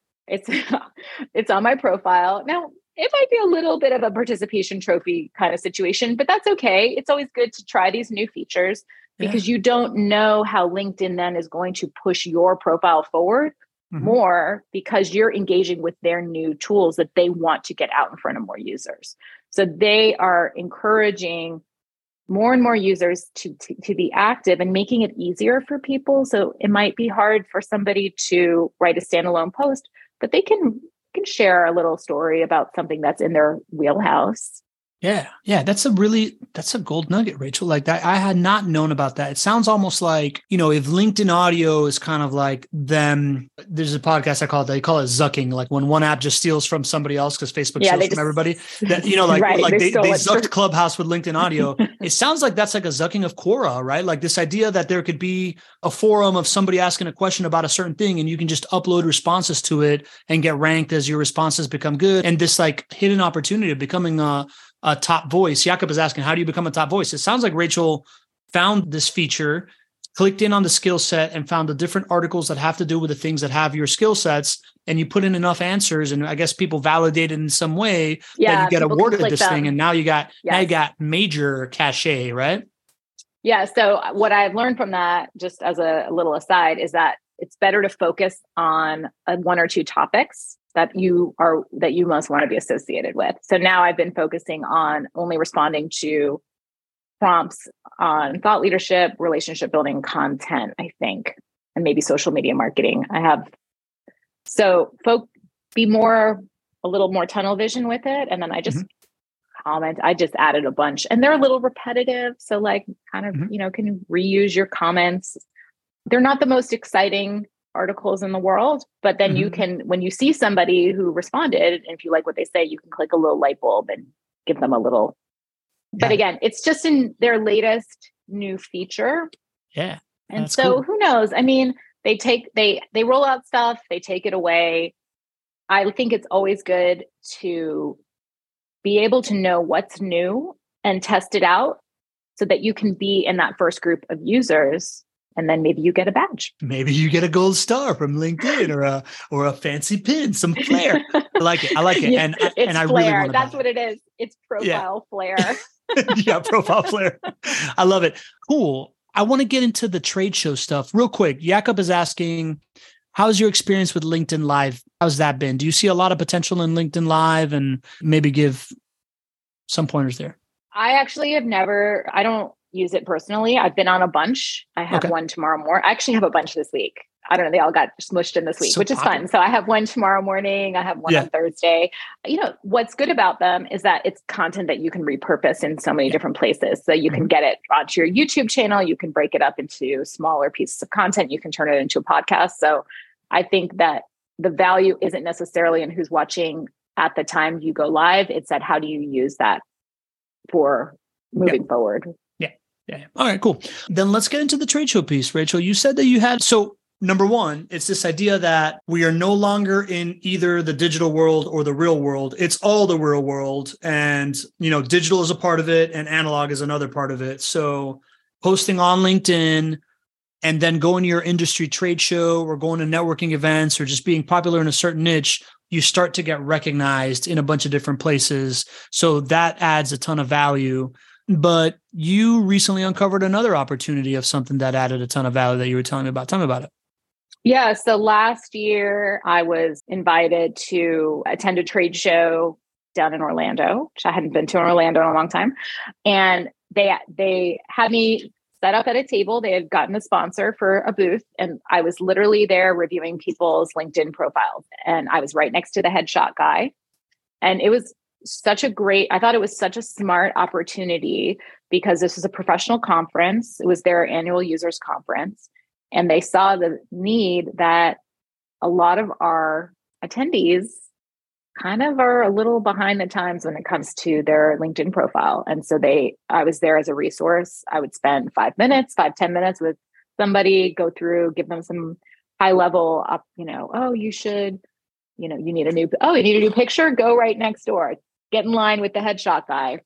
Speaker 2: it's on my profile. Now, it might be a little bit of a participation trophy kind of situation, but that's okay. It's always good to try these new features because you don't know how LinkedIn then is going to push your profile forward more because you're engaging with their new tools that they want to get out in front of more users. So they are encouraging more and more users to be active and making it easier for people. So it might be hard for somebody to write a standalone post, but they can share a little story about something that's in their wheelhouse.
Speaker 1: Yeah. That's a gold nugget, Rachel. Like that, I had not known about that. It sounds almost like, if LinkedIn audio is kind of like them, there's a podcast they call it zucking. Like when one app just steals from somebody else because Facebook steals from everybody. That, they zucked Clubhouse with LinkedIn audio. It sounds like that's like a zucking of Quora, right? Like this idea that there could be a forum of somebody asking a question about a certain thing and you can just upload responses to it and get ranked as your responses become good. And this like hidden opportunity of becoming a top voice. Jakob is asking, how do you become a top voice? It sounds like Rachel found this feature, clicked in on the skill set and found the different articles that have to do with the things that have your skill sets. And you put in enough answers and I guess people validated in some way that you get awarded this thing. And now you got major cachet, right?
Speaker 2: Yeah. So what I've learned from that, just as a little aside, is that it's better to focus on one or two topics that you most want to be associated with. So now I've been focusing on only responding to prompts on thought leadership, relationship building, content, I think, and maybe social media marketing. Be a little more tunnel vision with it. And then I just comment. I just added a bunch and they're a little repetitive. So like kind of, can you reuse your comments? They're not the most exciting articles in the world, but then you can, when you see somebody who responded, and if you like what they say, you can click a little light bulb and give them a little. But again, it's just in their latest new feature.
Speaker 1: Yeah.
Speaker 2: And so cool. Who knows? I mean, they roll out stuff, they take it away. I think it's always good to be able to know what's new and test it out so that you can be in that first group of users. And then maybe you get a badge.
Speaker 1: Maybe you get a gold star from LinkedIn or a fancy pin, some flair. I like it.
Speaker 2: And I really want That's what it is. It's profile flair.
Speaker 1: Yeah, profile flair. I love it. Cool. I want to get into the trade show stuff real quick. Jakob is asking, how's your experience with LinkedIn Live? How's that been? Do you see a lot of potential in LinkedIn Live and maybe give some pointers there?
Speaker 2: I actually I don't use it personally. I've been on a bunch. I have one tomorrow morning. I actually have a bunch this week. I don't know. They all got smushed in this week, which is fun. So I have one tomorrow morning. I have one on Thursday. What's good about them is that it's content that you can repurpose in so many different places. So you can get it onto your YouTube channel. You can break it up into smaller pieces of content. You can turn it into a podcast. So I think that the value isn't necessarily in who's watching at the time you go live. It's that how do you use that for moving forward.
Speaker 1: Yeah. All right, cool. Then let's get into the trade show piece. Rachel, you said that you had, so number one, it's this idea that we are no longer in either the digital world or the real world. It's all the real world. And, digital is a part of it and analog is another part of it. So posting on LinkedIn and then going to your industry trade show or going to networking events or just being popular in a certain niche, you start to get recognized in a bunch of different places. So that adds a ton of value. But you recently uncovered another opportunity of something that added a ton of value that you were telling me about. Tell me about it.
Speaker 2: Yeah. So last year I was invited to attend a trade show down in Orlando, which I hadn't been to in Orlando in a long time. And they had me set up at a table. They had gotten a sponsor for a booth. And I was literally there reviewing people's LinkedIn profiles. And I was right next to the headshot guy. And it was I thought it was such a smart opportunity because this was a professional conference. It was their annual users conference. And they saw the need that a lot of our attendees kind of are a little behind the times when it comes to their LinkedIn profile. And so I was there as a resource. I would spend 10 minutes with somebody, go through, give them some high level up, oh, you should, you need a new picture, go right next door, get in line with the headshot guy,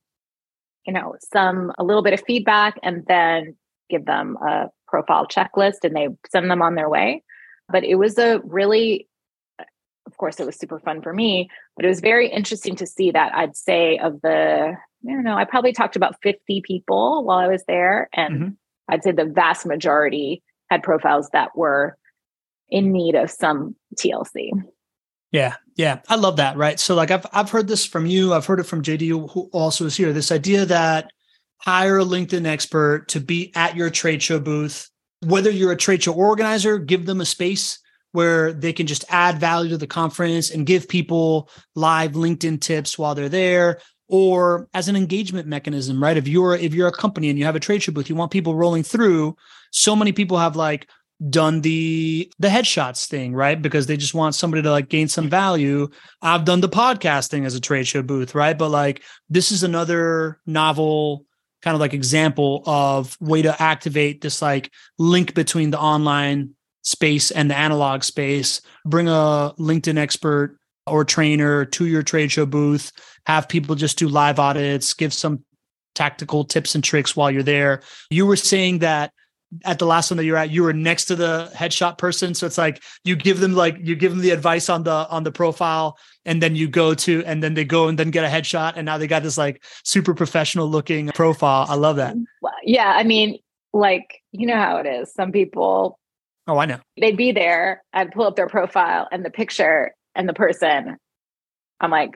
Speaker 2: a little bit of feedback, and then give them a profile checklist and they send them on their way. But it was of course, it was super fun for me, but it was very interesting to see that. I'd say I probably talked to about 50 people while I was there. And I'd say the vast majority had profiles that were in need of some TLC.
Speaker 1: Yeah. Yeah. I love that. Right. So like I've heard this from you. I've heard it from JD, who also is here. This idea that hire a LinkedIn expert to be at your trade show booth, whether you're a trade show organizer, give them a space where they can just add value to the conference and give people live LinkedIn tips while they're there, or as an engagement mechanism, right? If you're a company and you have a trade show booth, you want people rolling through. So many people have like done the headshots thing, right? Because they just want somebody to like gain some value. I've done the podcasting as a trade show booth, right? But like, this is another novel kind of like example of way to activate this like link between the online space and the analog space. Bring a LinkedIn expert or trainer to your trade show booth, have people just do live audits, give some tactical tips and tricks while you're there. You were saying that at the last one that you're at, you were next to the headshot person. So it's like, you give them the advice on the profile, and then and then they go and then get a headshot. And now they got this like super professional looking profile. I love that.
Speaker 2: Yeah. I mean, like, you know how it is. Some people,
Speaker 1: oh, I know.
Speaker 2: They'd be there. I'd pull up their profile and the picture and the person. I'm like,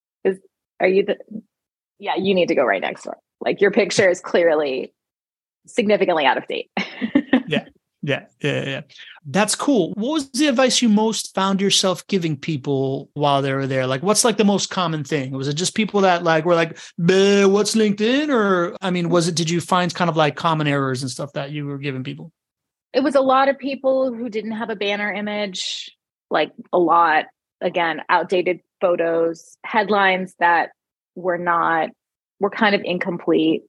Speaker 2: yeah, you need to go right next door. Like, your picture is clearly significantly out of date.
Speaker 1: Yeah. That's cool. What was the advice you most found yourself giving people while they were there? Like, what's like the most common thing? Was it just people that like were like, what's LinkedIn? Or, I mean, did you find kind of like common errors and stuff that you were giving people?
Speaker 2: It was a lot of people who didn't have a banner image, like a lot, again, outdated photos, headlines that were kind of incomplete,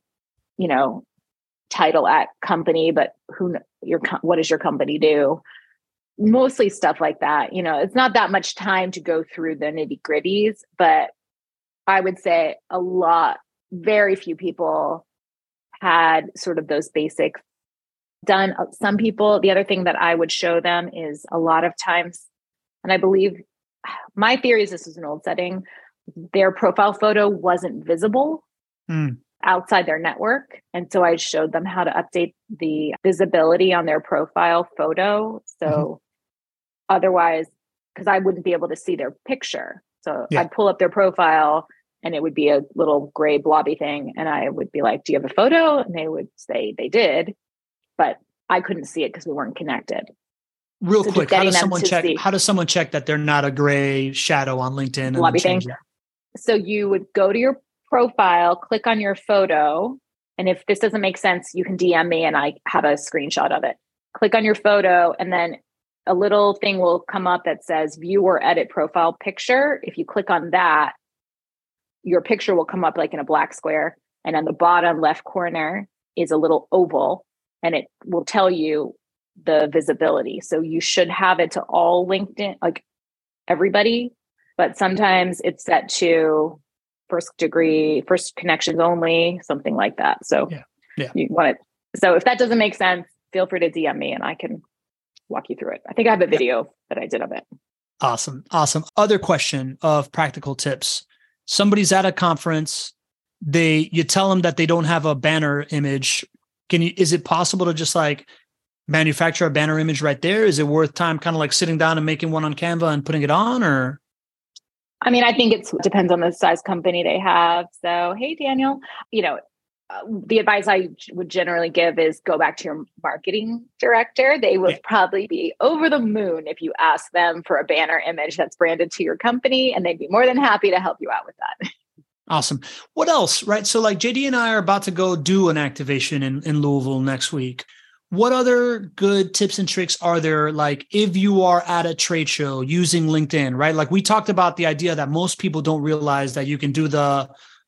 Speaker 2: title at company, but what does your company do? Mostly stuff like that. It's not that much time to go through the nitty gritties, but I would say very few people had sort of those basic done. Some people, the other thing that I would show them is a lot of times, and I believe my theory is this is an old setting, their profile photo wasn't visible outside their network. And so I showed them how to update the visibility on their profile photo. So otherwise, because I wouldn't be able to see their picture. So I'd pull up their profile and it would be a little gray blobby thing. And I would be like, do you have a photo? And they would say they did, but I couldn't see it because we weren't connected.
Speaker 1: Real quick, how does someone check that they're not a gray shadow on LinkedIn?
Speaker 2: Blobby thing. So you would go to your profile, click on your photo. And if this doesn't make sense, you can DM me and I have a screenshot of it. Click on your photo and then a little thing will come up that says view or edit profile picture. If you click on that, your picture will come up like in a black square. And on the bottom left corner is a little oval and it will tell you the visibility. So you should have it to all LinkedIn, like everybody, but sometimes it's set to first connections only, something like that. So you want it. So if that doesn't make sense, feel free to DM me and I can walk you through it. I think I have a video that I did of it.
Speaker 1: Awesome. Other question of practical tips. Somebody's at a conference. You tell them that they don't have a banner image. Is it possible to just like manufacture a banner image right there? Is it worth time kind of like sitting down and making one on Canva and putting it on, or?
Speaker 2: I mean, I think it depends on the size company they have. So, hey, Daniel, the advice I would generally give is go back to your marketing director. They would probably be over the moon if you ask them for a banner image that's branded to your company, and they'd be more than happy to help you out with that.
Speaker 1: Awesome. What else, right? So like JD and I are about to go do an activation in Louisville next week. What other good tips and tricks are there? Like if you are at a trade show using LinkedIn, right? Like we talked about the idea that most people don't realize that you can do the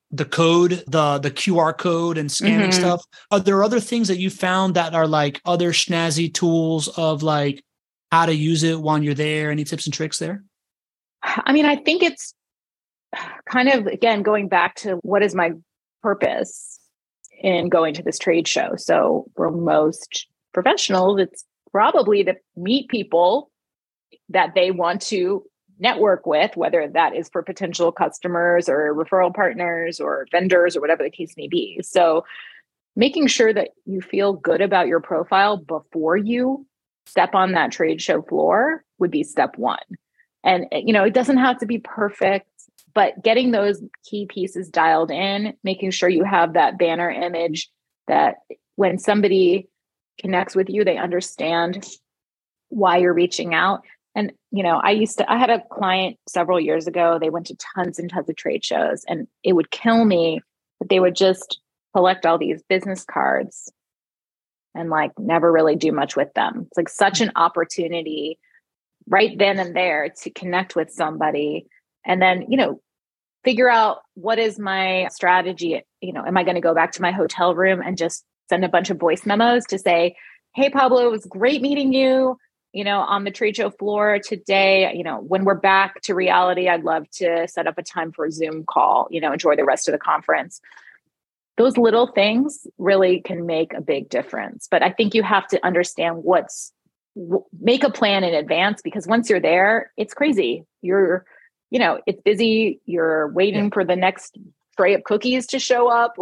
Speaker 1: the code, the QR code and scanning stuff. Are there other things that you found that are like other snazzy tools of like how to use it while you're there? Any tips and tricks there?
Speaker 2: I mean, I think it's kind of, again, going back to what is my purpose in going to this trade show. So for most professionals, it's probably to meet people that they want to network with, whether that is for potential customers or referral partners or vendors or whatever the case may be. So making sure that you feel good about your profile before you step on that trade show floor would be step one. And, it doesn't have to be perfect, but getting those key pieces dialed in, making sure you have that banner image that when somebody connects with you, they understand why you're reaching out. And, I had a client several years ago, they went to tons and tons of trade shows, and it would kill me that they would just collect all these business cards and like never really do much with them. It's like such an opportunity right then and there to connect with somebody and then, figure out what is my strategy. Am I going to go back to my hotel room and just send a bunch of voice memos to say, hey, Pablo, it was great meeting you, on the trade show floor today. When we're back to reality, I'd love to set up a time for a Zoom call, enjoy the rest of the conference. Those little things really can make a big difference. But I think you have to understand make a plan in advance, because once you're there, it's crazy. It's busy. You're waiting for the next tray of cookies to show up.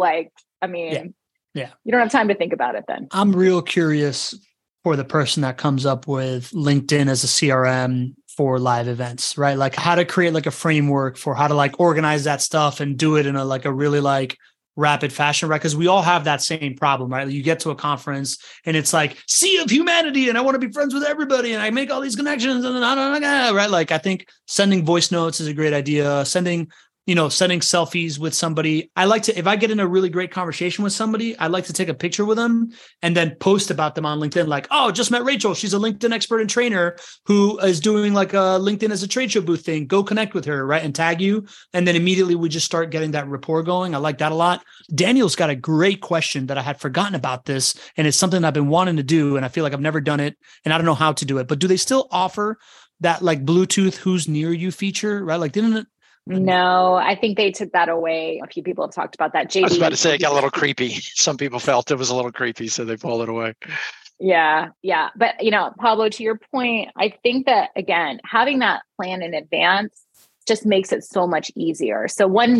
Speaker 2: You don't have time to think about it then.
Speaker 1: I'm real curious for the person that comes up with LinkedIn as a CRM for live events, right? Like how to create like a framework for how to like organize that stuff and do it in a really like rapid fashion, right? Because we all have that same problem, right? You get to a conference and it's like sea of humanity and I want to be friends with everybody and I make all these connections and right? Like I think sending voice notes is a great idea. Sending selfies with somebody. I like to, if I get in a really great conversation with somebody, I like to take a picture with them and then post about them on LinkedIn. Like, oh, just met Rachel. She's a LinkedIn expert and trainer who is doing like a LinkedIn as a trade show booth thing. Go connect with her, right? And tag you. And then immediately we just start getting that rapport going. I like that a lot. Daniel's got a great question that I had forgotten about this. And it's something I've been wanting to do. And I feel like I've never done it and I don't know how to do it, but do they still offer that like Bluetooth who's near you feature, right? Like didn't it?
Speaker 2: No, I think they took that away. A few people have talked about that.
Speaker 3: I was about to say it got a little creepy. Some people felt it was a little creepy, so they pulled it away.
Speaker 2: Yeah. But, Pablo, to your point, I think that, again, having that plan in advance just makes it so much easier. So one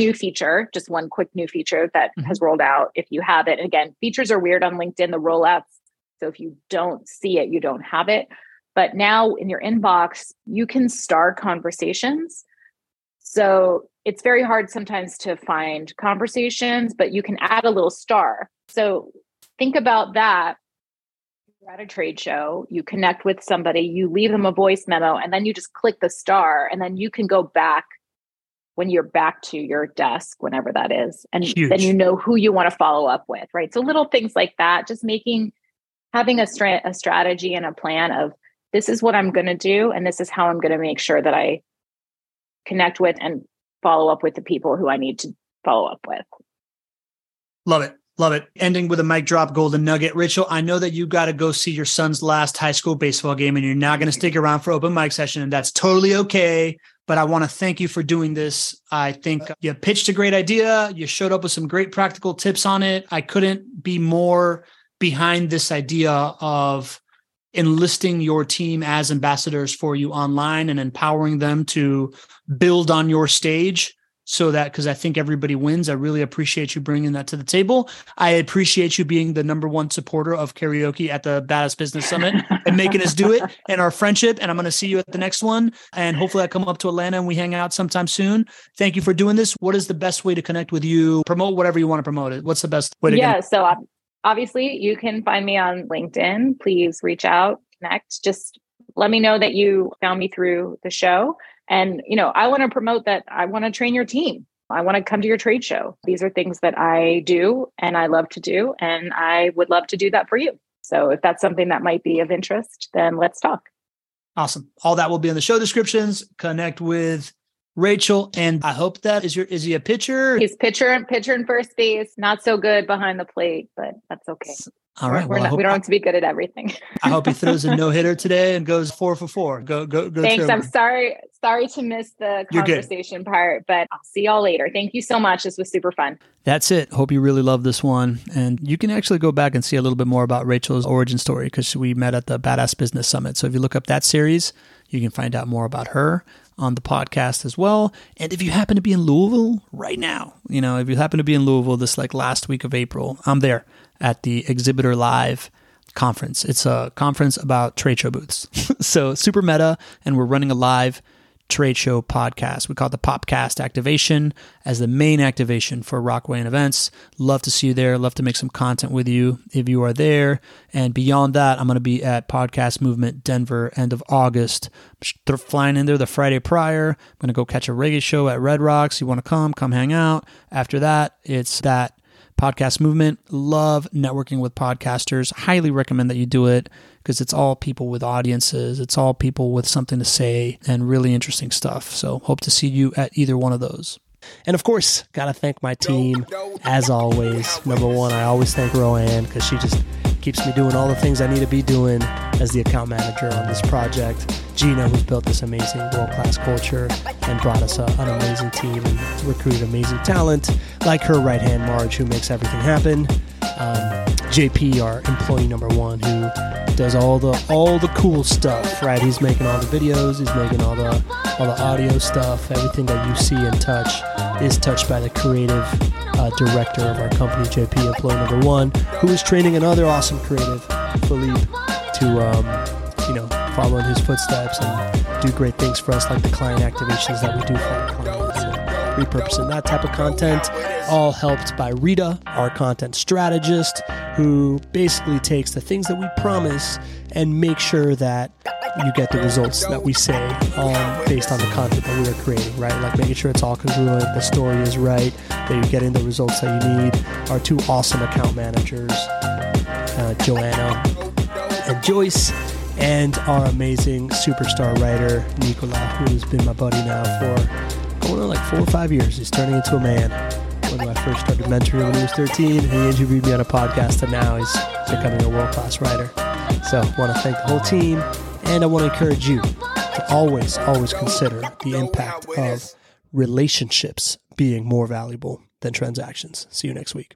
Speaker 2: quick new feature that has rolled out, if you have it, again, features are weird on LinkedIn, the rollouts. So if you don't see it, you don't have it. But now in your inbox, you can start conversations. So it's very hard sometimes to find conversations, but you can add a little star. So think about that. You're at a trade show, you connect with somebody, you leave them a voice memo, and then you just click the star, and then you can go back when you're back to your desk, whenever that is. And then you know who you want to follow up with, right? So little things like that, just having a strategy and a plan of this is what I'm going to do, and this is how I'm going to make sure that I connect with and follow up with the people who I need to follow up with.
Speaker 1: Love it. Love it. Ending with a mic drop golden nugget. Rachel, I know that you got to go see your son's last high school baseball game and you're not going to stick around for open mic session, and that's totally okay. But I want to thank you for doing this. I think you pitched a great idea. You showed up with some great practical tips on it. I couldn't be more behind this idea of enlisting your team as ambassadors for you online and empowering them to build on your stage so that, because I think everybody wins. I really appreciate you bringing that to the table. I appreciate you being the #1 supporter of karaoke at the Badass Business Summit and making us do it and our friendship. And I'm going to see you at the next one. And hopefully I come up to Atlanta and we hang out sometime soon. Thank you for doing this. What is the best way to connect with you? Promote whatever you want to promote it. What's the best way to
Speaker 2: So obviously, you can find me on LinkedIn. Please reach out, connect. Just let me know that you found me through the show. And, I want to promote that. I want to train your team. I want to come to your trade show. These are things that I do and I love to do. And I would love to do that for you. So if that's something that might be of interest, then let's talk.
Speaker 1: Awesome. All that will be in the show descriptions. Connect with Rachel, and I hope that is he a pitcher?
Speaker 2: He's pitcher and first base. Not so good behind the plate, but that's okay.
Speaker 1: All right.
Speaker 2: We don't have to be good at everything.
Speaker 1: I hope he throws a no-hitter today and goes 4 for 4. Go.
Speaker 2: Thanks.
Speaker 1: Trevor.
Speaker 2: I'm sorry to miss the conversation part, but I'll see y'all later. Thank you so much. This was super fun.
Speaker 1: That's it. Hope you really love this one. And you can actually go back and see a little bit more about Rachel's origin story because we met at the Badass Business Summit. So if you look up that series, you can find out more about her on the podcast as well. And if you happen to be in Louisville right now, if you happen to be in Louisville this last week of April, I'm there at the Exhibitor Live conference. It's a conference about trade show booths. So super meta, and we're running a live trade show podcast. We call it the Popcast Activation as the main activation for Rockway and events. Love to see you there. Love to make some content with you if you are there. And beyond that, I'm going to be at Podcast Movement Denver end of August. They're flying in there the Friday prior. I'm going to go catch a reggae show at Red Rocks. You want to come hang out. After that, it's that Podcast Movement. Love networking with podcasters. Highly recommend that you do it because it's all people with audiences. It's all people with something to say and really interesting stuff. So hope to see you at either one of those. And of course, got to thank my team as always. Number one, I always thank Roanne because she just keeps me doing all the things I need to be doing as the account manager on this project. Gina, who's built this amazing world-class culture and brought us an amazing team and recruited amazing talent, like her right-hand Marge, who makes everything happen. JP, our employee number one, who does all the cool stuff, right? He's making all the videos, he's making all the audio stuff. Everything that you see and touch is touched by the creative director of our company, JP, employee number one, who is training another awesome creative, Philippe, to follow in his footsteps and do great things for us, like the client activations that we do for our clients, and repurposing that type of content, all helped by Rita, our content strategist, who basically takes the things that we promise and make sure that you get the results that we say based on the content that we are creating, right? Like making sure it's all congruent, the story is right, that you're getting the results that you need. Our two awesome account managers, Joanna and Joyce, and our amazing superstar writer, Nicola, who's been my buddy now for going on like 4 or 5 years. He's turning into a man. When I first started mentoring when he was 13, he interviewed me on a podcast, and now he's becoming a world-class writer. So I want to thank the whole team, and I want to encourage you to always consider the impact of relationships being more valuable than transactions. See you next week.